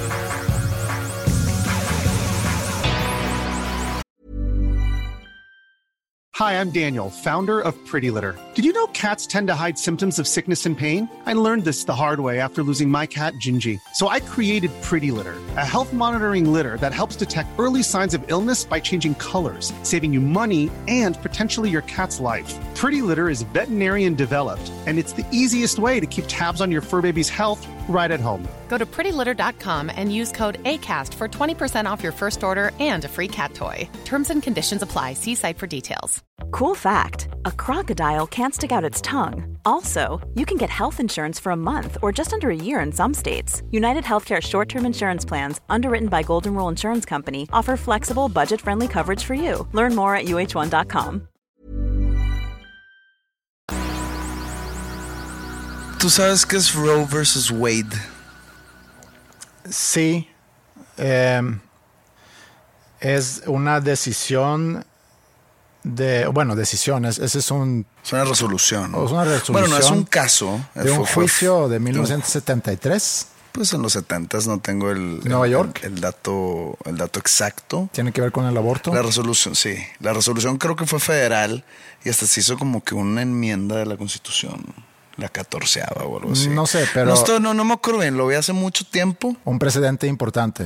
Hi, I'm Daniel, founder of Pretty Litter. Did you know cats tend to hide symptoms of sickness and pain? I learned this the hard way after losing my cat, Gingy. So I created Pretty Litter, a health monitoring litter that helps detect early signs of illness by changing colors, saving you money and potentially your cat's life. Pretty Litter is veterinarian developed, and it's the easiest way to keep tabs on your fur baby's health right at home. Go to prettylitter.com and use code ACAST for 20% off your first order and a free cat toy. Terms and conditions apply. See site for details. Cool fact, a crocodile can't stick out its tongue. Also, you can get health insurance for a month or just under a year in some states. United Healthcare short-term insurance plans, underwritten by Golden Rule Insurance Company, offer flexible, budget-friendly coverage for you. Learn more at uh1.com. ¿Tú sabes qué es Roe versus Wade? Sí. Es una decisión decisiones. Ese es una resolución. Es una resolución. Bueno, no es un caso. De un juicio de 1973. Pues en los 70s no tengo Nueva York. El dato exacto. ¿Tiene que ver con el aborto? La resolución, sí. La resolución creo que fue federal y hasta se hizo como que una enmienda de la Constitución. La 14ª o algo así. No sé, pero... No me acuerdo bien. Lo vi hace mucho tiempo. Un precedente importante.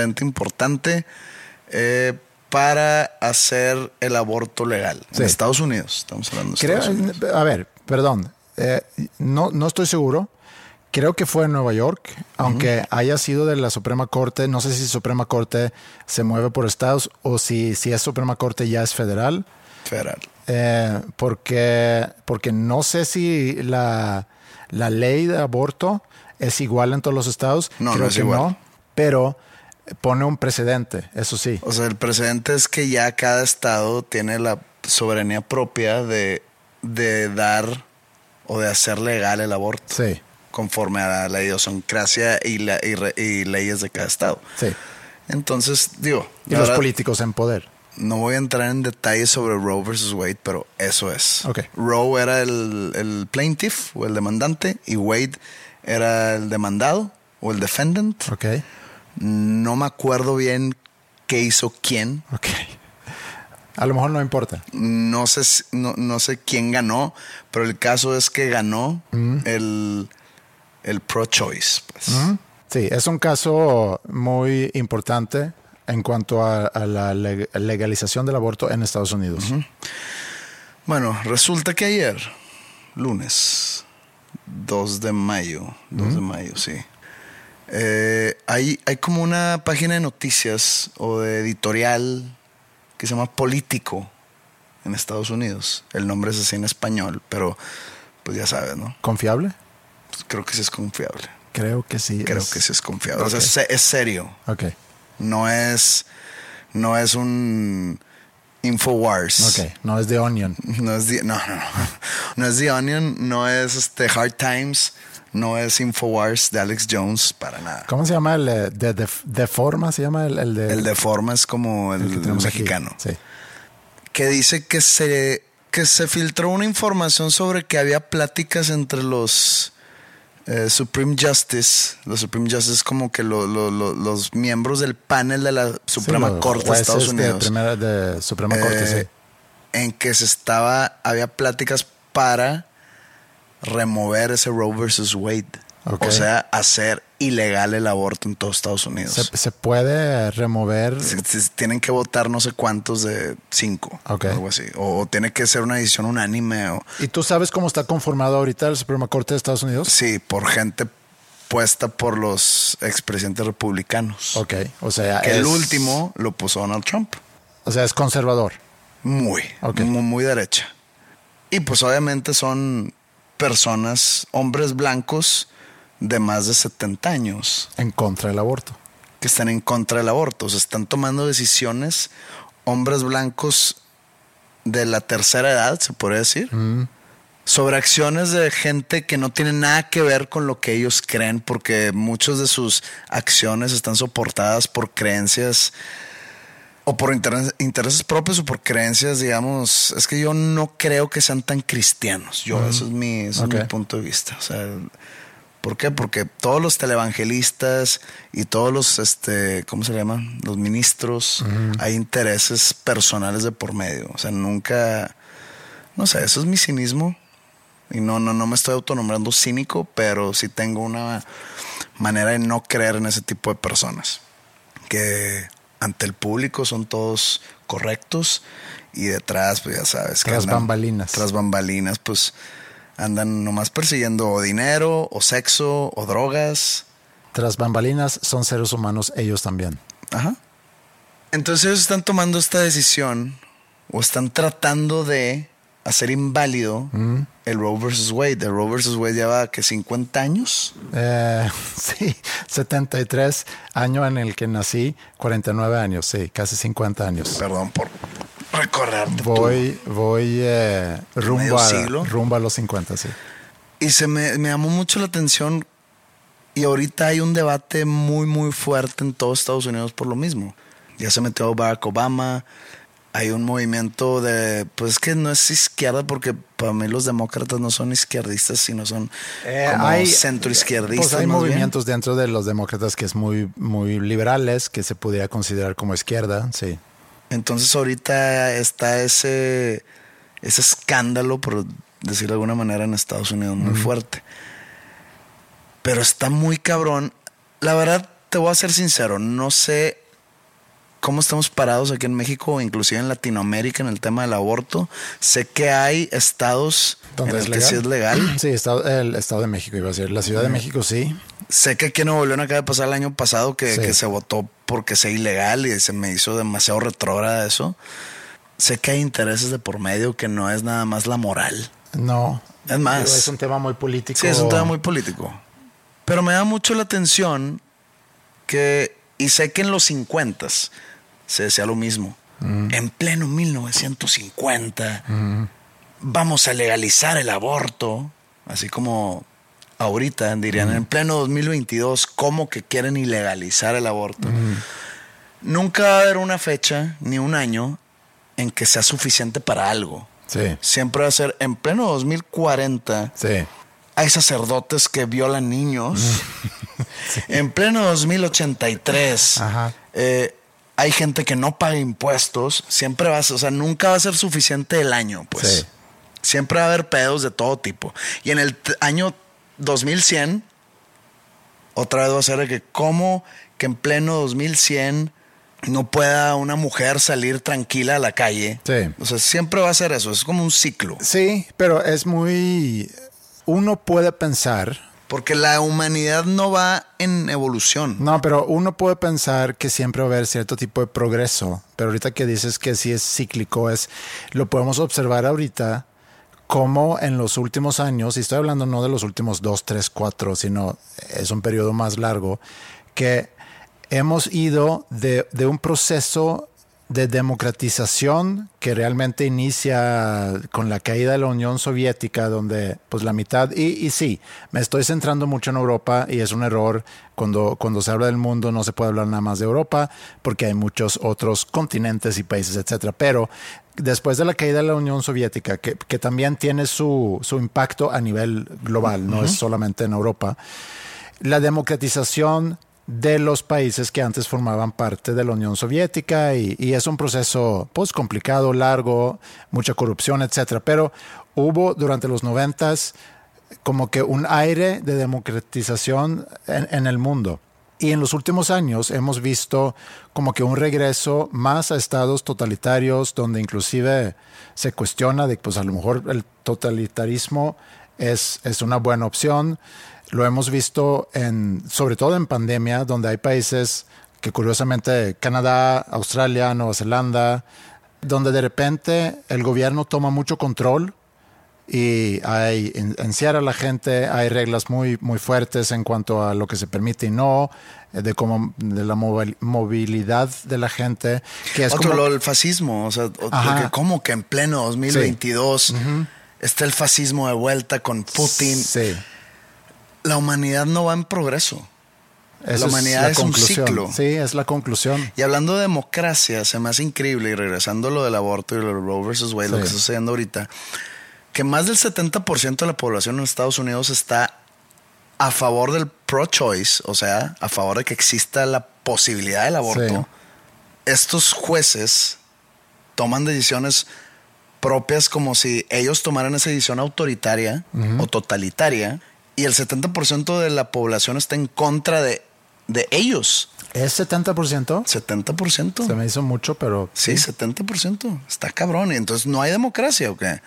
Para hacer el aborto legal. Sí. En Estados Unidos. Estamos hablando de Estados Unidos. A ver, perdón. No estoy seguro. Creo que fue en Nueva York, aunque haya sido de la Suprema Corte. No sé si Suprema Corte se mueve por estados o si es Suprema Corte ya es federal. Federal. Porque no sé si la ley de aborto es igual en todos los estados. No, creo no es que igual. no, pero pone un precedente, eso sí. O sea, el precedente es que ya cada estado tiene la soberanía propia de dar o de hacer legal el aborto. Sí. Conforme a la idiosincrasia y leyes de cada estado. Sí. Entonces, digo... Y los políticos en poder. No voy a entrar en detalles sobre Roe versus Wade, pero eso es. Okay. Roe era el plaintiff o el demandante y Wade era el demandado o el defendant. Okay. No me acuerdo bien qué hizo quién. Okay. A lo mejor no importa. No sé quién ganó, pero el caso es que ganó el pro-choice. Pues. Sí, es un caso muy importante en cuanto a la legalización del aborto en Estados Unidos. Bueno, resulta que ayer, lunes, 2 de mayo, sí. Hay como una página de noticias o de editorial que se llama Político en Estados Unidos. El nombre es así en español, pero pues ya sabes, ¿no? ¿Confiable? Pues creo que sí es confiable. Creo que sí. Creo que sí es confiable. Okay. O sea, es serio. Okay. No es un InfoWars. Okay. No es The Onion. No. No es The Onion, no es Hard Times, no es Infowars de Alex Jones, para nada. ¿Cómo se llama el de Forma? ¿Se llama el de...? El de Forma es como el mexicano. Aquí. Sí. Que dice que se filtró una información sobre que había pláticas entre los Supreme Justice. Los Supreme Justice como que los miembros del panel de la Suprema Corte de Estados Unidos. De Suprema Corte, sí. En que había pláticas para remover ese Roe versus Wade. Okay. O sea, hacer ilegal el aborto en todos Estados Unidos. ¿Se puede remover? Tienen que votar no sé cuántos de 5. Okay. Algo así. O tiene que ser una decisión unánime. ¿Y tú sabes cómo está conformado ahorita el Suprema Corte de Estados Unidos? Sí, por gente puesta por los expresidentes republicanos. Ok, o sea... Que el último lo puso Donald Trump. O sea, es conservador. Muy derecha. Y pues obviamente son personas, hombres blancos de más de 70 años. En contra del aborto. Que están en contra del aborto. O sea, están tomando decisiones, hombres blancos de la tercera edad, se podría decir, sobre acciones de gente que no tiene nada que ver con lo que ellos creen, porque muchas de sus acciones están soportadas por creencias o por intereses propios o por creencias, digamos. Es que yo no creo que sean tan cristianos. Eso es mi punto de vista. O sea, ¿por qué? Porque todos los televangelistas y todos los, ¿cómo se llama? Los ministros, hay intereses personales de por medio. O sea, nunca, no sé, eso es mi cinismo. Y no me estoy autonombrando cínico, pero sí tengo una manera de no creer en ese tipo de personas. Que ante el público son todos correctos y detrás, pues ya sabes. Tras bambalinas. Tras bambalinas, pues andan nomás persiguiendo o dinero, o sexo, o drogas. Tras bambalinas son seres humanos ellos también. Ajá. Entonces ellos están tomando esta decisión o están tratando de hacer inválido el Roe versus Wade. El Roe versus Wade lleva, ¿qué? 50 años. Sí, 73 año en el que nací, 49 años, sí, casi 50 años. Perdón por recordarte. Voy rumbo a los 50, sí. Y me llamó mucho la atención, y ahorita hay un debate muy, muy fuerte en todo Estados Unidos por lo mismo. Ya se metió Barack Obama. Hay un movimiento pues que no es izquierda, porque para mí los demócratas no son izquierdistas, sino son como centroizquierdistas. Pues hay movimientos dentro de los demócratas que es muy, muy liberales, que se pudiera considerar como izquierda, sí. Entonces ahorita está ese escándalo, por decirlo de alguna manera, en Estados Unidos muy fuerte. Pero está muy cabrón. La verdad, te voy a ser sincero, no sé cómo estamos parados aquí en México o inclusive en Latinoamérica en el tema del aborto. Sé que hay estados en los que sí es legal. Sí, el Estado de México iba a ser. La Ciudad de México sí. Sé que aquí en Nuevo León acaba de pasar el año pasado que se votó porque sea ilegal y se me hizo demasiado retrógrada eso. Sé que hay intereses de por medio, que no es nada más la moral. No. Es más. Es un tema muy político. Sí, es un tema muy político. Pero me da mucho la atención y sé que en los 50s se decía lo mismo. En pleno 1950 vamos a legalizar el aborto. Así como ahorita dirían en pleno 2022, ¿cómo que quieren ilegalizar el aborto? Nunca va a haber una fecha ni un año en que sea suficiente para algo. Sí. Siempre va a ser en pleno 2040. Sí. Hay sacerdotes que violan niños. Sí. En pleno 2083. Ajá. Hay gente que no paga impuestos. Siempre nunca va a ser suficiente el año, pues. Sí. Siempre va a haber pedos de todo tipo. Y en el año 2100, otra vez va a ser de que como que en pleno 2100 no pueda una mujer salir tranquila a la calle. Sí. O sea, siempre va a ser eso. Es como un ciclo. Sí, pero es uno puede pensar... Porque la humanidad no va en evolución. No, pero uno puede pensar que siempre va a haber cierto tipo de progreso. Pero ahorita que dices que sí es cíclico, lo podemos observar ahorita como en los últimos años, y estoy hablando no de los últimos 2, 3, 4, sino es un periodo más largo, que hemos ido de un proceso de democratización que realmente inicia con la caída de la Unión Soviética, donde pues la mitad, y sí, me estoy centrando mucho en Europa y es un error cuando se habla del mundo, no se puede hablar nada más de Europa porque hay muchos otros continentes y países, etcétera. Pero después de la caída de la Unión Soviética, que también tiene su impacto a nivel global, no es solamente en Europa, la democratización de los países que antes formaban parte de la Unión Soviética y es un proceso pues complicado, largo, mucha corrupción, etcétera. Pero hubo durante los 90s como que un aire de democratización en el mundo. Y en los últimos años hemos visto como que un regreso más a estados totalitarios donde inclusive se cuestiona de pues a lo mejor el totalitarismo es una buena opción. Lo hemos visto sobre todo en pandemia, donde hay países que curiosamente Canadá, Australia, Nueva Zelanda, donde de repente el gobierno toma mucho control y encierra a la gente, hay reglas muy, muy fuertes en cuanto a lo que se permite y no, de la movilidad de la gente. Que es el fascismo, o sea, porque como que en pleno 2022 está el fascismo de vuelta con Putin. Sí. La humanidad no va en progreso. La humanidad es un ciclo. Sí, es la conclusión. Y hablando de democracia, se me hace increíble, y regresando a lo del aborto y lo de Roe versus Wade, lo que está sucediendo ahorita, que más del 70% de la población en Estados Unidos está a favor del pro-choice, o sea, a favor de que exista la posibilidad del aborto. Sí. Estos jueces toman decisiones propias como si ellos tomaran esa decisión autoritaria o totalitaria, y el 70% de la población está en contra de ellos. ¿Es 70%? 70%. Se me hizo mucho, pero... Sí, 70%. Está cabrón. Y entonces no hay democracia, ¿o qué?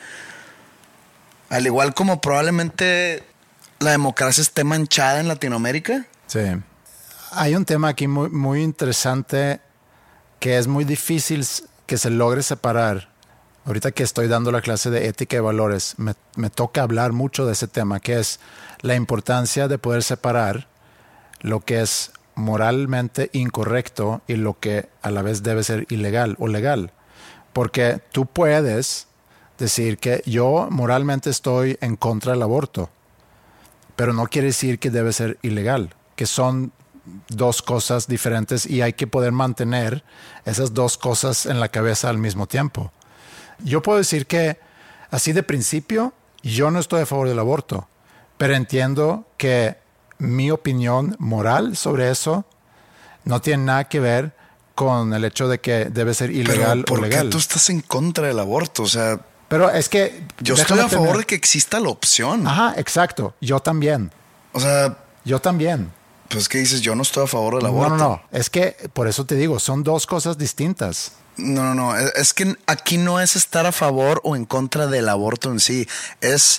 Al igual como probablemente la democracia esté manchada en Latinoamérica. Sí. Hay un tema aquí muy, muy interesante que es muy difícil que se logre separar. Ahorita que estoy dando la clase de ética y valores, me toca hablar mucho de ese tema, que es la importancia de poder separar lo que es moralmente incorrecto y lo que a la vez debe ser ilegal o legal. Porque tú puedes decir que yo moralmente estoy en contra del aborto, pero no quiere decir que debe ser ilegal, que son dos cosas diferentes y hay que poder mantener esas dos cosas en la cabeza al mismo tiempo. Yo puedo decir que así de principio yo no estoy a favor del aborto, pero entiendo que mi opinión moral sobre eso no tiene nada que ver con el hecho de que debe ser ilegal o legal. ¿Por qué tú estás en contra del aborto? O sea, pero es que yo estoy a favor de que exista la opción. Ajá, exacto. Yo también. O sea, yo también. Pues que dices, yo no estoy a favor del aborto. No. Es que por eso te digo, son dos cosas distintas. No. Es que aquí no es estar a favor o en contra del aborto en sí. Es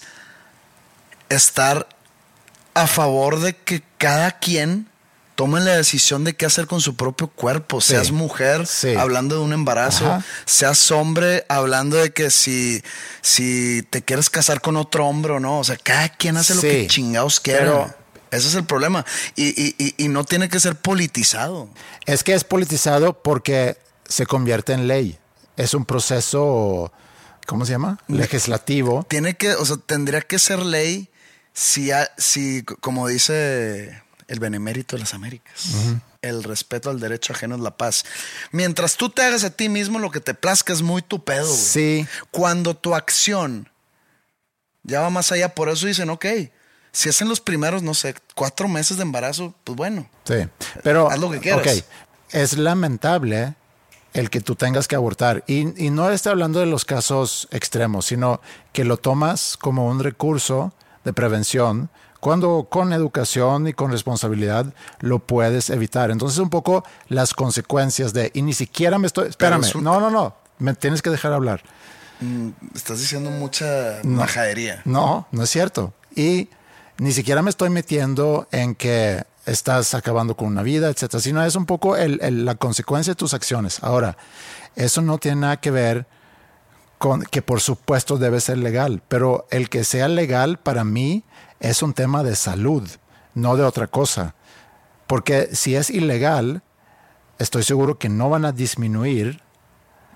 estar a favor de que cada quien tome la decisión de qué hacer con su propio cuerpo. Sí. Seas mujer, hablando de un embarazo. Seas hombre, hablando de que si te quieres casar con otro hombre o no. O sea, cada quien hace lo que chingados quiera. Pero ese es el problema. Y no tiene que ser politizado. Es que es politizado porque se convierte en ley. Es un proceso, ¿cómo se llama? Legislativo. Tendría que ser ley si como dice el Benemérito de las Américas, el respeto al derecho ajeno es la paz. Mientras tú te hagas a ti mismo lo que te plazca, es muy tu pedo. Sí. Cuando tu acción ya va más allá, por eso dicen, ok, si es en los primeros, 4 meses de embarazo, pues bueno. Sí, pero haz lo que quieras. Ok, es lamentable el que tú tengas que abortar. Y no estoy hablando de los casos extremos, sino que lo tomas como un recurso de prevención cuando con educación y con responsabilidad lo puedes evitar. Entonces un poco las consecuencias y ni siquiera me estoy... Espérame, no, me tienes que dejar hablar. Estás diciendo mucha majadería. No es cierto. Y ni siquiera me estoy metiendo en que estás acabando con una vida, etcétera, sino es un poco la consecuencia de tus acciones. Ahora, eso no tiene nada que ver con que por supuesto debe ser legal, pero el que sea legal para mí es un tema de salud, no de otra cosa. Porque si es ilegal, estoy seguro que no van a disminuir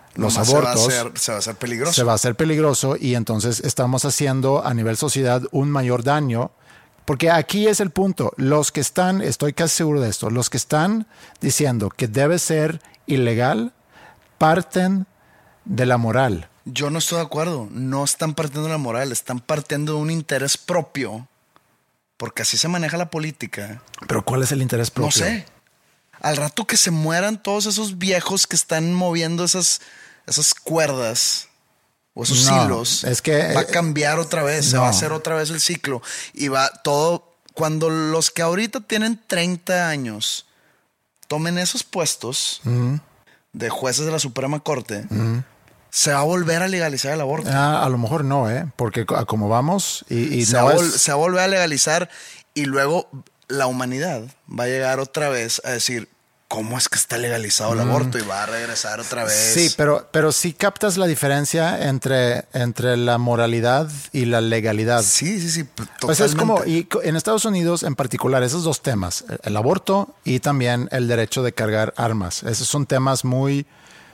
los Nomás abortos, se va a hacer peligroso. se va a hacer peligroso y entonces estamos haciendo a nivel sociedad un mayor daño. Porque aquí es el punto. Los que están, estoy casi seguro de esto, los que están diciendo que debe ser ilegal parten de la moral. Yo no estoy de acuerdo. No están partiendo de la moral, están partiendo de un interés propio. Porque así se maneja la política. Pero ¿cuál es el interés propio? No sé. Al rato que se mueran todos esos viejos que están moviendo esas cuerdas o esos hilos, es que va a cambiar otra vez, se va a hacer otra vez el ciclo. Y va todo, cuando los que ahorita tienen 30 años tomen esos puestos de jueces de la Suprema Corte, se va a volver a legalizar el aborto. A lo mejor no, porque como vamos y se va a volver a legalizar y luego la humanidad va a llegar otra vez a decir, ¿cómo es que está legalizado el aborto? Y va a regresar otra vez. Sí, pero sí captas la diferencia entre la moralidad y la legalidad. Sí, totalmente. Pues es como, y en Estados Unidos en particular, esos dos temas, el aborto y también el derecho de cargar armas. Esos son temas muy,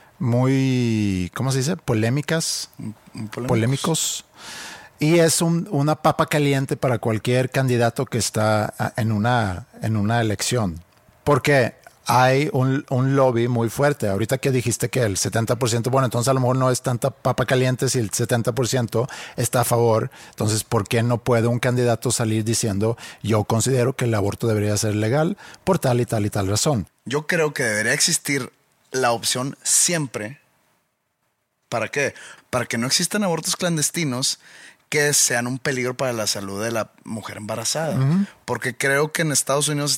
¿cómo se dice? Polémicos. Y es una papa caliente para cualquier candidato que está en una elección. Porque hay un lobby muy fuerte. Ahorita que dijiste que el 70%, bueno, entonces a lo mejor no es tanta papa caliente si el 70% está a favor. Entonces, ¿por qué no puede un candidato salir diciendo yo considero que el aborto debería ser legal por tal y tal y tal razón? Yo creo que debería existir la opción siempre. ¿Para qué? Para que no existan abortos clandestinos que sean un peligro para la salud de la mujer embarazada. Porque creo que en Estados Unidos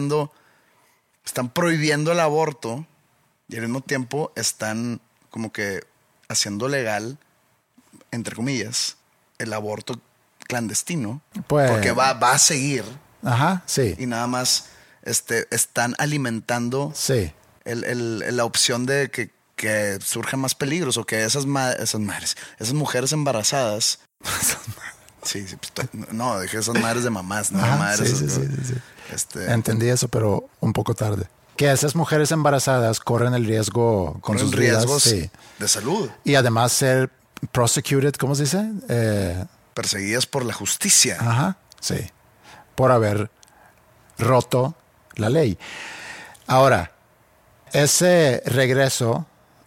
están prohibiendo el aborto y al mismo tiempo están como que haciendo legal, entre comillas, el aborto clandestino. Pues, porque va a seguir. Ajá, sí. Y nada más están alimentando la opción de que surjan más peligros o que esas mujeres embarazadas. Sí, no, dije esas madres de mamás, no madres. Sí. Entendí eso, pero un poco tarde. Que esas mujeres embarazadas corren el riesgo con sus riesgos de salud. Y además ser prosecuted, ¿cómo se dice? Perseguidas por la justicia. Ajá, sí. Por haber roto la ley. Ahora, ese regreso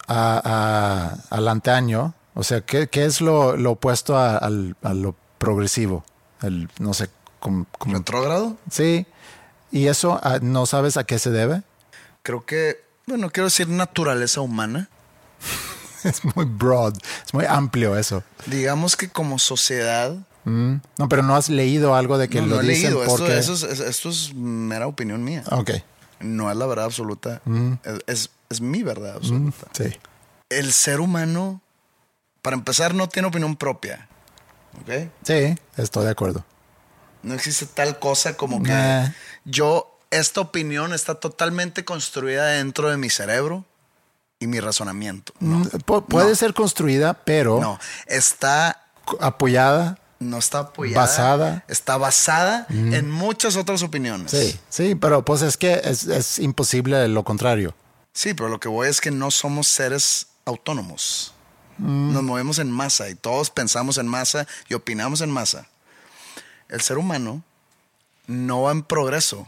al antaño, o sea, ¿qué es lo opuesto a lo progresivo? No sé, ¿cómo? ¿Retrógrado? Sí. ¿Y eso no sabes a qué se debe? Creo que, bueno, quiero decir naturaleza humana. Es muy broad, es muy amplio eso. Digamos que como sociedad... No, pero no has leído algo de que no lo he dicen leído. porque... Esto es mera opinión mía. Ok. No es la verdad absoluta. Es mi verdad absoluta. Sí. El ser humano, para empezar, no tiene opinión propia. ¿Ok? Sí, estoy de acuerdo. No existe tal cosa como que esta opinión está totalmente construida dentro de mi cerebro y mi razonamiento. No. Puede ser construida, pero... No, está... apoyada. No está apoyada. Basada. Está basada en muchas otras opiniones. Sí, pero pues es que es imposible lo contrario. Sí, pero lo que voy es que no somos seres autónomos. Nos movemos en masa y todos pensamos en masa y opinamos en masa. El ser humano no va en progreso.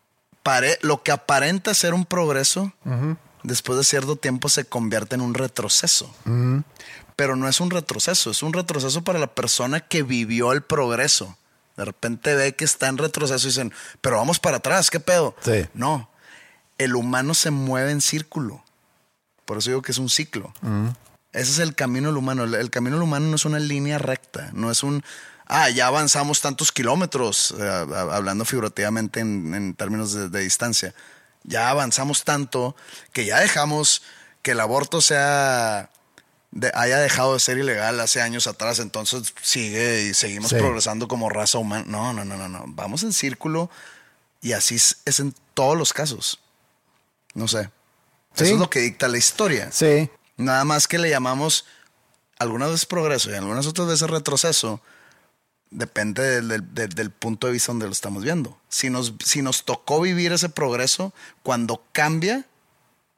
Lo que aparenta ser un progreso, después de cierto tiempo se convierte en un retroceso. Pero no es un retroceso, es un retroceso para la persona que vivió el progreso. De repente ve que está en retroceso y dicen, pero vamos para atrás, ¿qué pedo? Sí. No, el humano se mueve en círculo. Por eso digo que es un ciclo. Ese es el camino del humano. El camino del humano no es una línea recta, no es ya avanzamos tantos kilómetros, hablando figurativamente en términos de distancia. Ya avanzamos tanto que ya dejamos que el aborto haya dejado de ser ilegal hace años atrás, entonces sigue y seguimos progresando como raza humana. No. Vamos en círculo y así es en todos los casos. No sé. Sí. Eso es lo que dicta la historia. Sí. Nada más que le llamamos algunas veces progreso y algunas otras veces retroceso. Depende del punto de vista donde lo estamos viendo. Si nos tocó vivir ese progreso, cuando cambia,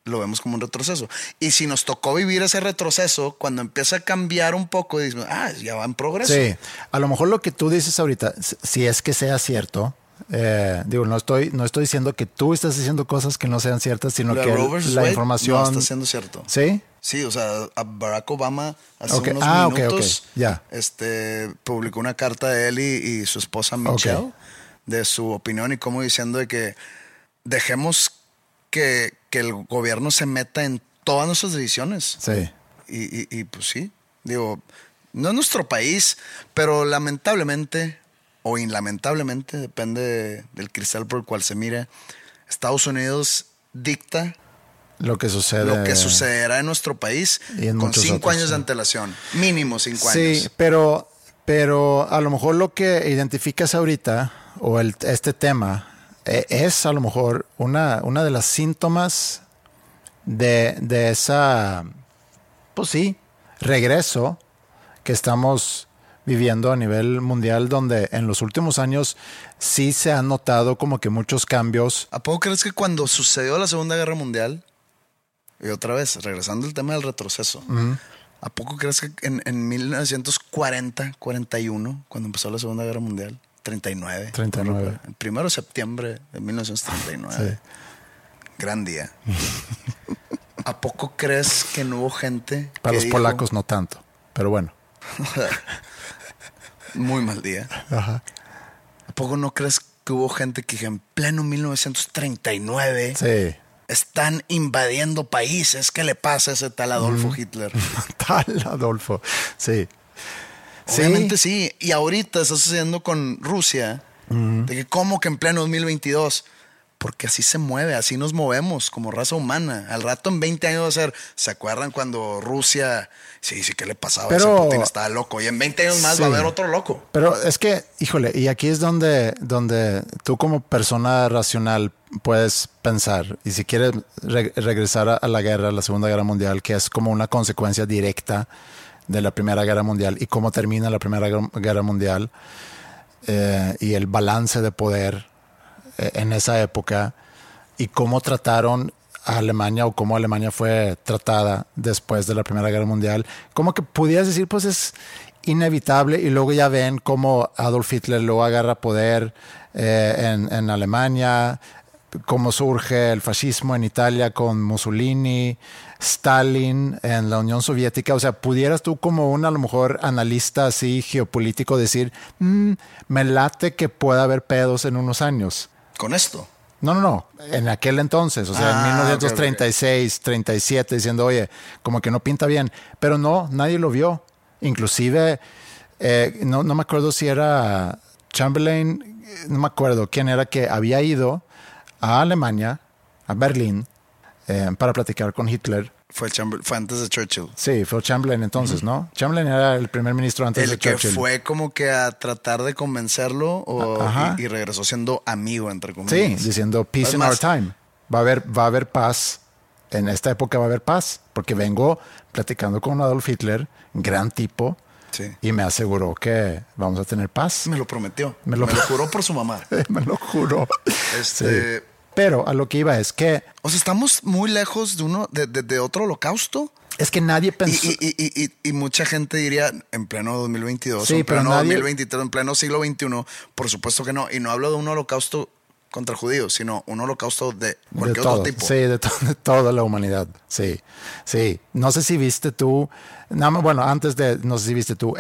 lo vemos como un retroceso. Y si nos tocó vivir ese retroceso, cuando empieza a cambiar un poco, dices, ya va en progreso. Sí, a lo mejor lo que tú dices ahorita, si es que sea cierto, no estoy diciendo que tú estás diciendo cosas que no sean ciertas, sino que la información... No, está siendo cierto. ¿Sí? Sí, o sea, a Barack Obama hace unos minutos publicó una carta de él y su esposa Michelle de su opinión y como diciendo de que dejemos que el gobierno se meta en todas nuestras decisiones. Sí. Y pues sí, digo, no es nuestro país, pero lamentablemente o inlamentablemente, depende del cristal por el cual se mire, Estados Unidos dicta lo que sucederá en nuestro país con 5 años de antelación, mínimo 5 años. Sí, pero a lo mejor lo que identificas ahorita o este tema es a lo mejor una de las síntomas de esa, pues sí, regreso que estamos viviendo a nivel mundial, donde en los últimos años sí se han notado como que muchos cambios. ¿A poco crees que cuando sucedió la Segunda Guerra Mundial, y otra vez, regresando al tema del retroceso, ¿a poco crees que en 1940, 41, cuando empezó la Segunda Guerra Mundial, 39. El 1 de septiembre de 1939. Sí. Gran día. ¿A poco crees que no hubo gente? Para los polacos no tanto, pero bueno. Muy mal día. Ajá. ¿A poco no crees que hubo gente que en pleno 1939 están invadiendo países? ¿Qué le pasa a ese tal Adolfo Hitler? Tal Adolfo, sí. Obviamente sí. Y ahorita está sucediendo con Rusia, de que como que en pleno 2022, porque así se mueve, así nos movemos como raza humana. Al rato en 20 años va a ser, ¿se acuerdan cuando Rusia... Sí, ¿qué le pasaba? Ese Putin estaba loco. Y en 20 años más va a haber otro loco. Pero es que, híjole, y aquí es donde tú como persona racional puedes pensar. Y si quieres regresar a la guerra, a la Segunda Guerra Mundial, que es como una consecuencia directa de la Primera Guerra Mundial y cómo termina la Primera Guerra Mundial y el balance de poder en esa época y cómo trataron a Alemania o cómo Alemania fue tratada después de la Primera Guerra Mundial, como que pudieras decir, pues es inevitable, y luego ya ven cómo Adolf Hitler luego agarra poder en Alemania, cómo surge el fascismo en Italia con Mussolini, Stalin en la Unión Soviética. O sea, pudieras tú como a lo mejor analista así geopolítico decir, me late que pueda haber pedos en unos años. ¿Con esto? No. En aquel entonces, o sea, en 1936, 37, diciendo, oye, como que no pinta bien. Pero no, nadie lo vio. Inclusive, no me acuerdo si era Chamberlain, no me acuerdo quién era que había ido a Alemania, a Berlín, para platicar con Hitler. Fue antes de Churchill. Sí, fue Chamberlain entonces, ¿no? Chamberlain era el primer ministro antes de Churchill. El que fue como que a tratar de convencerlo y regresó siendo amigo, entre comillas. Sí, diciendo peace in our time. Va a haber paz. En esta época va a haber paz. Porque vengo platicando con Adolf Hitler, gran tipo, y me aseguró que vamos a tener paz. Me lo prometió. Me lo juró por su mamá. Me lo juró. Pero a lo que iba es que... O sea, estamos muy lejos de otro holocausto. Es que nadie pensó... Y mucha gente diría, en pleno 2022, sí, en pleno 2023, en pleno siglo XXI, por supuesto que no. Y no hablo de un holocausto contra judíos, sino un holocausto de cualquier otro tipo. Sí, de toda la humanidad. Sí. No sé si viste tú... no sé si viste tú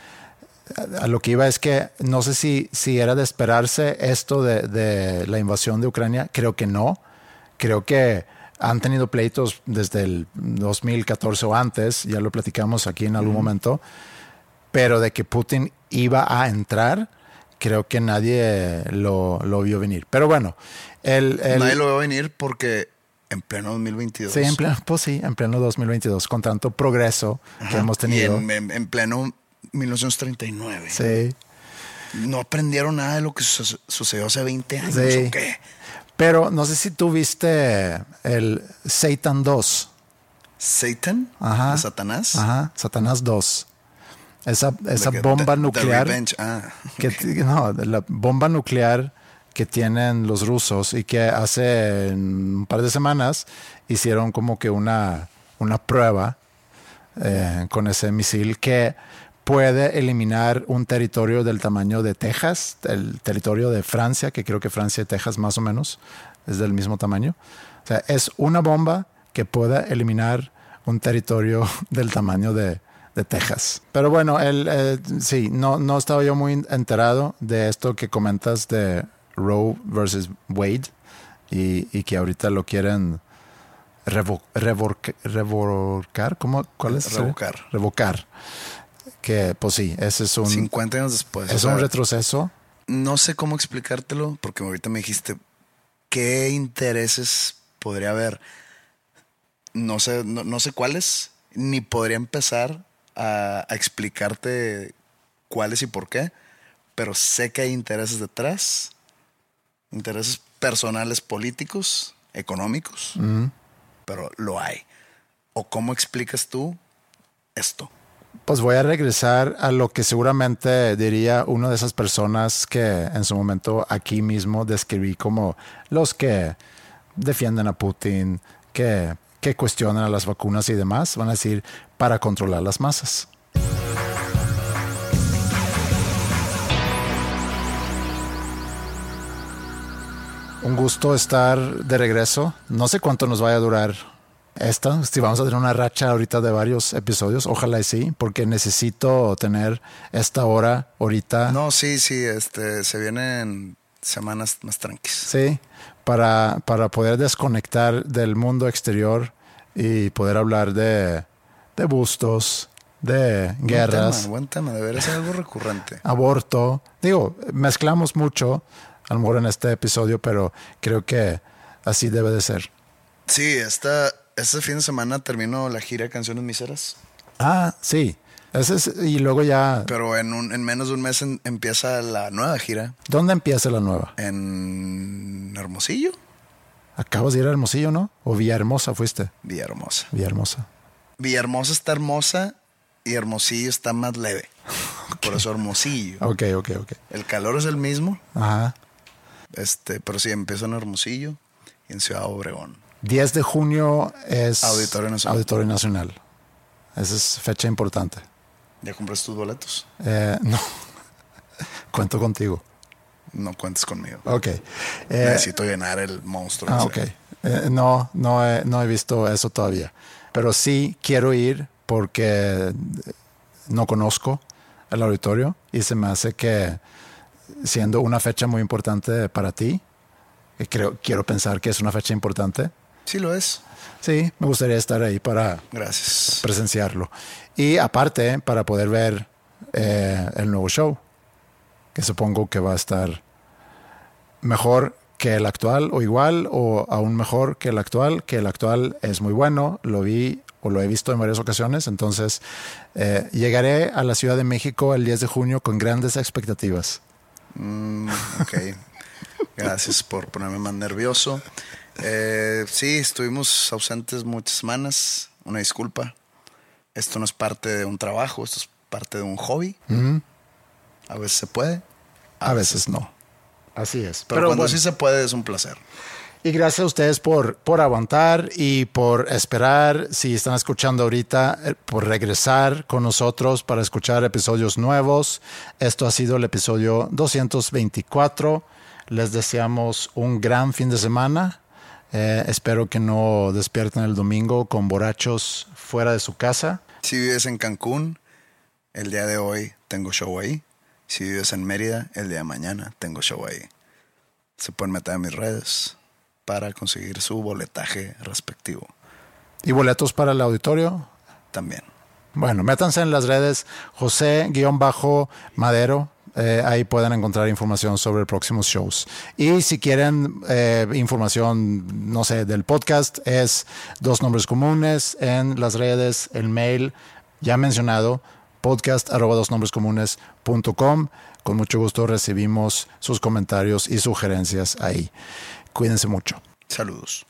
a lo que iba es que no sé si era de esperarse esto de la invasión de Ucrania. Creo que no. Creo que han tenido pleitos desde el 2014 o antes, ya lo platicamos aquí en algún momento, pero de que Putin iba a entrar, creo que nadie lo vio venir. Pero bueno, nadie lo vio venir porque en pleno 2022. Sí, en pleno 2022, con tanto progreso que hemos tenido. Y en pleno 1939. Sí. No aprendieron nada de lo que sucedió hace 20 años. Sí. ¿O qué? Pero no sé si tú viste el Satan 2. ¿Satan? Ajá. ¿De Satanás? Ajá, Satanás 2. Esa bomba nuclear. The Revenge. La bomba nuclear que tienen los rusos y que hace un par de semanas hicieron como que una prueba con ese misil que puede eliminar un territorio del tamaño de Texas, el territorio de Francia, que creo que Francia y Texas más o menos es del mismo tamaño. O sea, es una bomba que pueda eliminar un territorio del tamaño de Texas. Pero bueno, sí, no estaba yo muy enterado de esto que comentas de Roe versus Wade y que ahorita lo quieren revocar. ¿Cuál es? Revocar. Que pues sí, ese es 50 años después. Es un retroceso. No sé cómo explicártelo, porque ahorita me dijiste qué intereses podría haber. No sé cuáles, ni podría empezar a explicarte cuáles y por qué, pero sé que hay intereses detrás, intereses personales, políticos, económicos, pero lo hay. ¿O cómo explicas tú esto? Pues voy a regresar a lo que seguramente diría una de esas personas que en su momento aquí mismo describí como los que defienden a Putin, que cuestionan a las vacunas y demás. Van a decir, para controlar las masas. Un gusto estar de regreso. No sé cuánto nos vaya a durar si vamos a tener una racha ahorita de varios episodios. Ojalá y sí, porque necesito tener esta hora ahorita. No, sí, se vienen semanas más tranquilas. Sí, para poder desconectar del mundo exterior y poder hablar de bustos, de guerras. Buen tema, debería ser algo recurrente. Aborto. Digo, mezclamos mucho, a lo mejor en este episodio, pero creo que así debe de ser. Sí, este fin de semana termino la gira de Canciones Miseras. Ah, sí. Y luego ya... Pero en menos de un mes empieza la nueva gira. ¿Dónde empieza la nueva? En Hermosillo. Acabas de ir a Hermosillo, ¿no? ¿O Villahermosa fuiste? Villahermosa. Villahermosa está hermosa y Hermosillo está más leve. Okay. Por eso Hermosillo. Ok. El calor es el mismo. Ajá. Pero sí, empiezo en Hermosillo y en Ciudad Obregón. 10 de junio es Auditorio Nacional. Esa es fecha importante. ¿Ya compraste tus boletos? No. Cuento contigo. No cuentes conmigo. Ok. Necesito llenar el monstruo. Ok. No he visto eso todavía. Pero sí quiero ir porque no conozco el auditorio y se me hace que siendo una fecha muy importante para ti, quiero pensar que es una fecha importante. Sí lo es. Sí, me gustaría estar ahí para presenciarlo. Y aparte, para poder ver el nuevo show, que supongo que va a estar mejor que el actual o igual o aún mejor que el actual es muy bueno. Lo vi o lo he visto en varias ocasiones. Entonces, llegaré a la Ciudad de México el 10 de junio con grandes expectativas. Ok. Gracias por ponerme más nervioso. Sí, estuvimos ausentes muchas semanas. Una disculpa. Esto no es parte de un trabajo, esto es parte de un hobby. A veces se puede, a veces no. Así es. Pero cuando sí se puede es un placer. Y gracias a ustedes por aguantar y por esperar, si están escuchando ahorita, por regresar con nosotros para escuchar episodios nuevos. Esto ha sido el episodio 224. Les deseamos un gran fin de semana. Espero que no despierten el domingo con borrachos fuera de su casa. Si vives en Cancún, el día de hoy tengo show ahí. Si vives en Mérida, el día de mañana tengo show ahí. Se pueden meter en mis redes para conseguir su boletaje respectivo. ¿Y boletos para el auditorio? También. Bueno, métanse en las redes José-Madero. Ahí pueden encontrar información sobre próximos shows. Y si quieren información, no sé, del podcast, es Dos Nombres Comunes en las redes, el mail ya mencionado, podcast@dosnombrescomunes.com. Con mucho gusto recibimos sus comentarios y sugerencias ahí. Cuídense mucho. Saludos.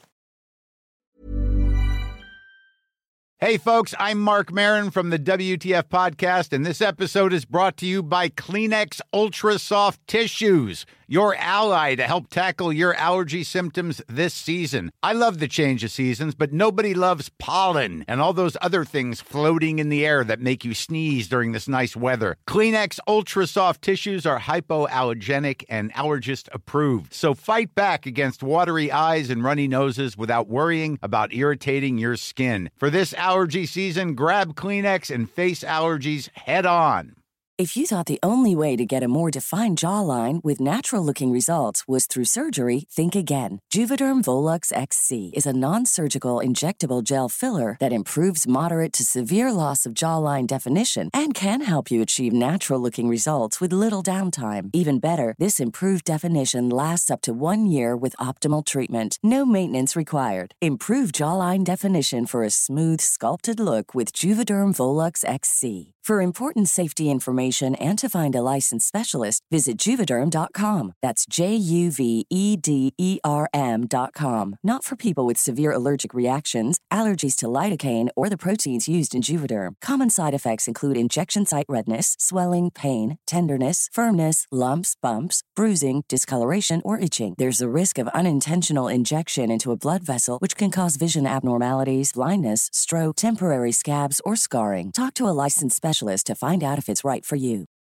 Hey, folks, I'm Mark Maron from the WTF Podcast, and this episode is brought to you by Kleenex Ultra Soft Tissues, your ally to help tackle your allergy symptoms this season. I love the change of seasons, but nobody loves pollen and all those other things floating in the air that make you sneeze during this nice weather. Kleenex Ultra Soft Tissues are hypoallergenic and allergist approved. So fight back against watery eyes and runny noses without worrying about irritating your skin. For this allergy season, grab Kleenex and face allergies head on. If you thought the only way to get a more defined jawline with natural-looking results was through surgery, think again. Juvederm Volux XC is a non-surgical injectable gel filler that improves moderate to severe loss of jawline definition and can help you achieve natural-looking results with little downtime. Even better, this improved definition lasts up to 1 year with optimal treatment. No maintenance required. Improve jawline definition for a smooth, sculpted look with Juvederm Volux XC. For important safety information and to find a licensed specialist, visit Juvederm.com. That's JUVEDERM.com. Not for people with severe allergic reactions, allergies to lidocaine, or the proteins used in Juvederm. Common side effects include injection site redness, swelling, pain, tenderness, firmness, lumps, bumps, bruising, discoloration, or itching. There's a risk of unintentional injection into a blood vessel, which can cause vision abnormalities, blindness, stroke, temporary scabs, or scarring. Talk to a licensed specialist to find out if it's right for you.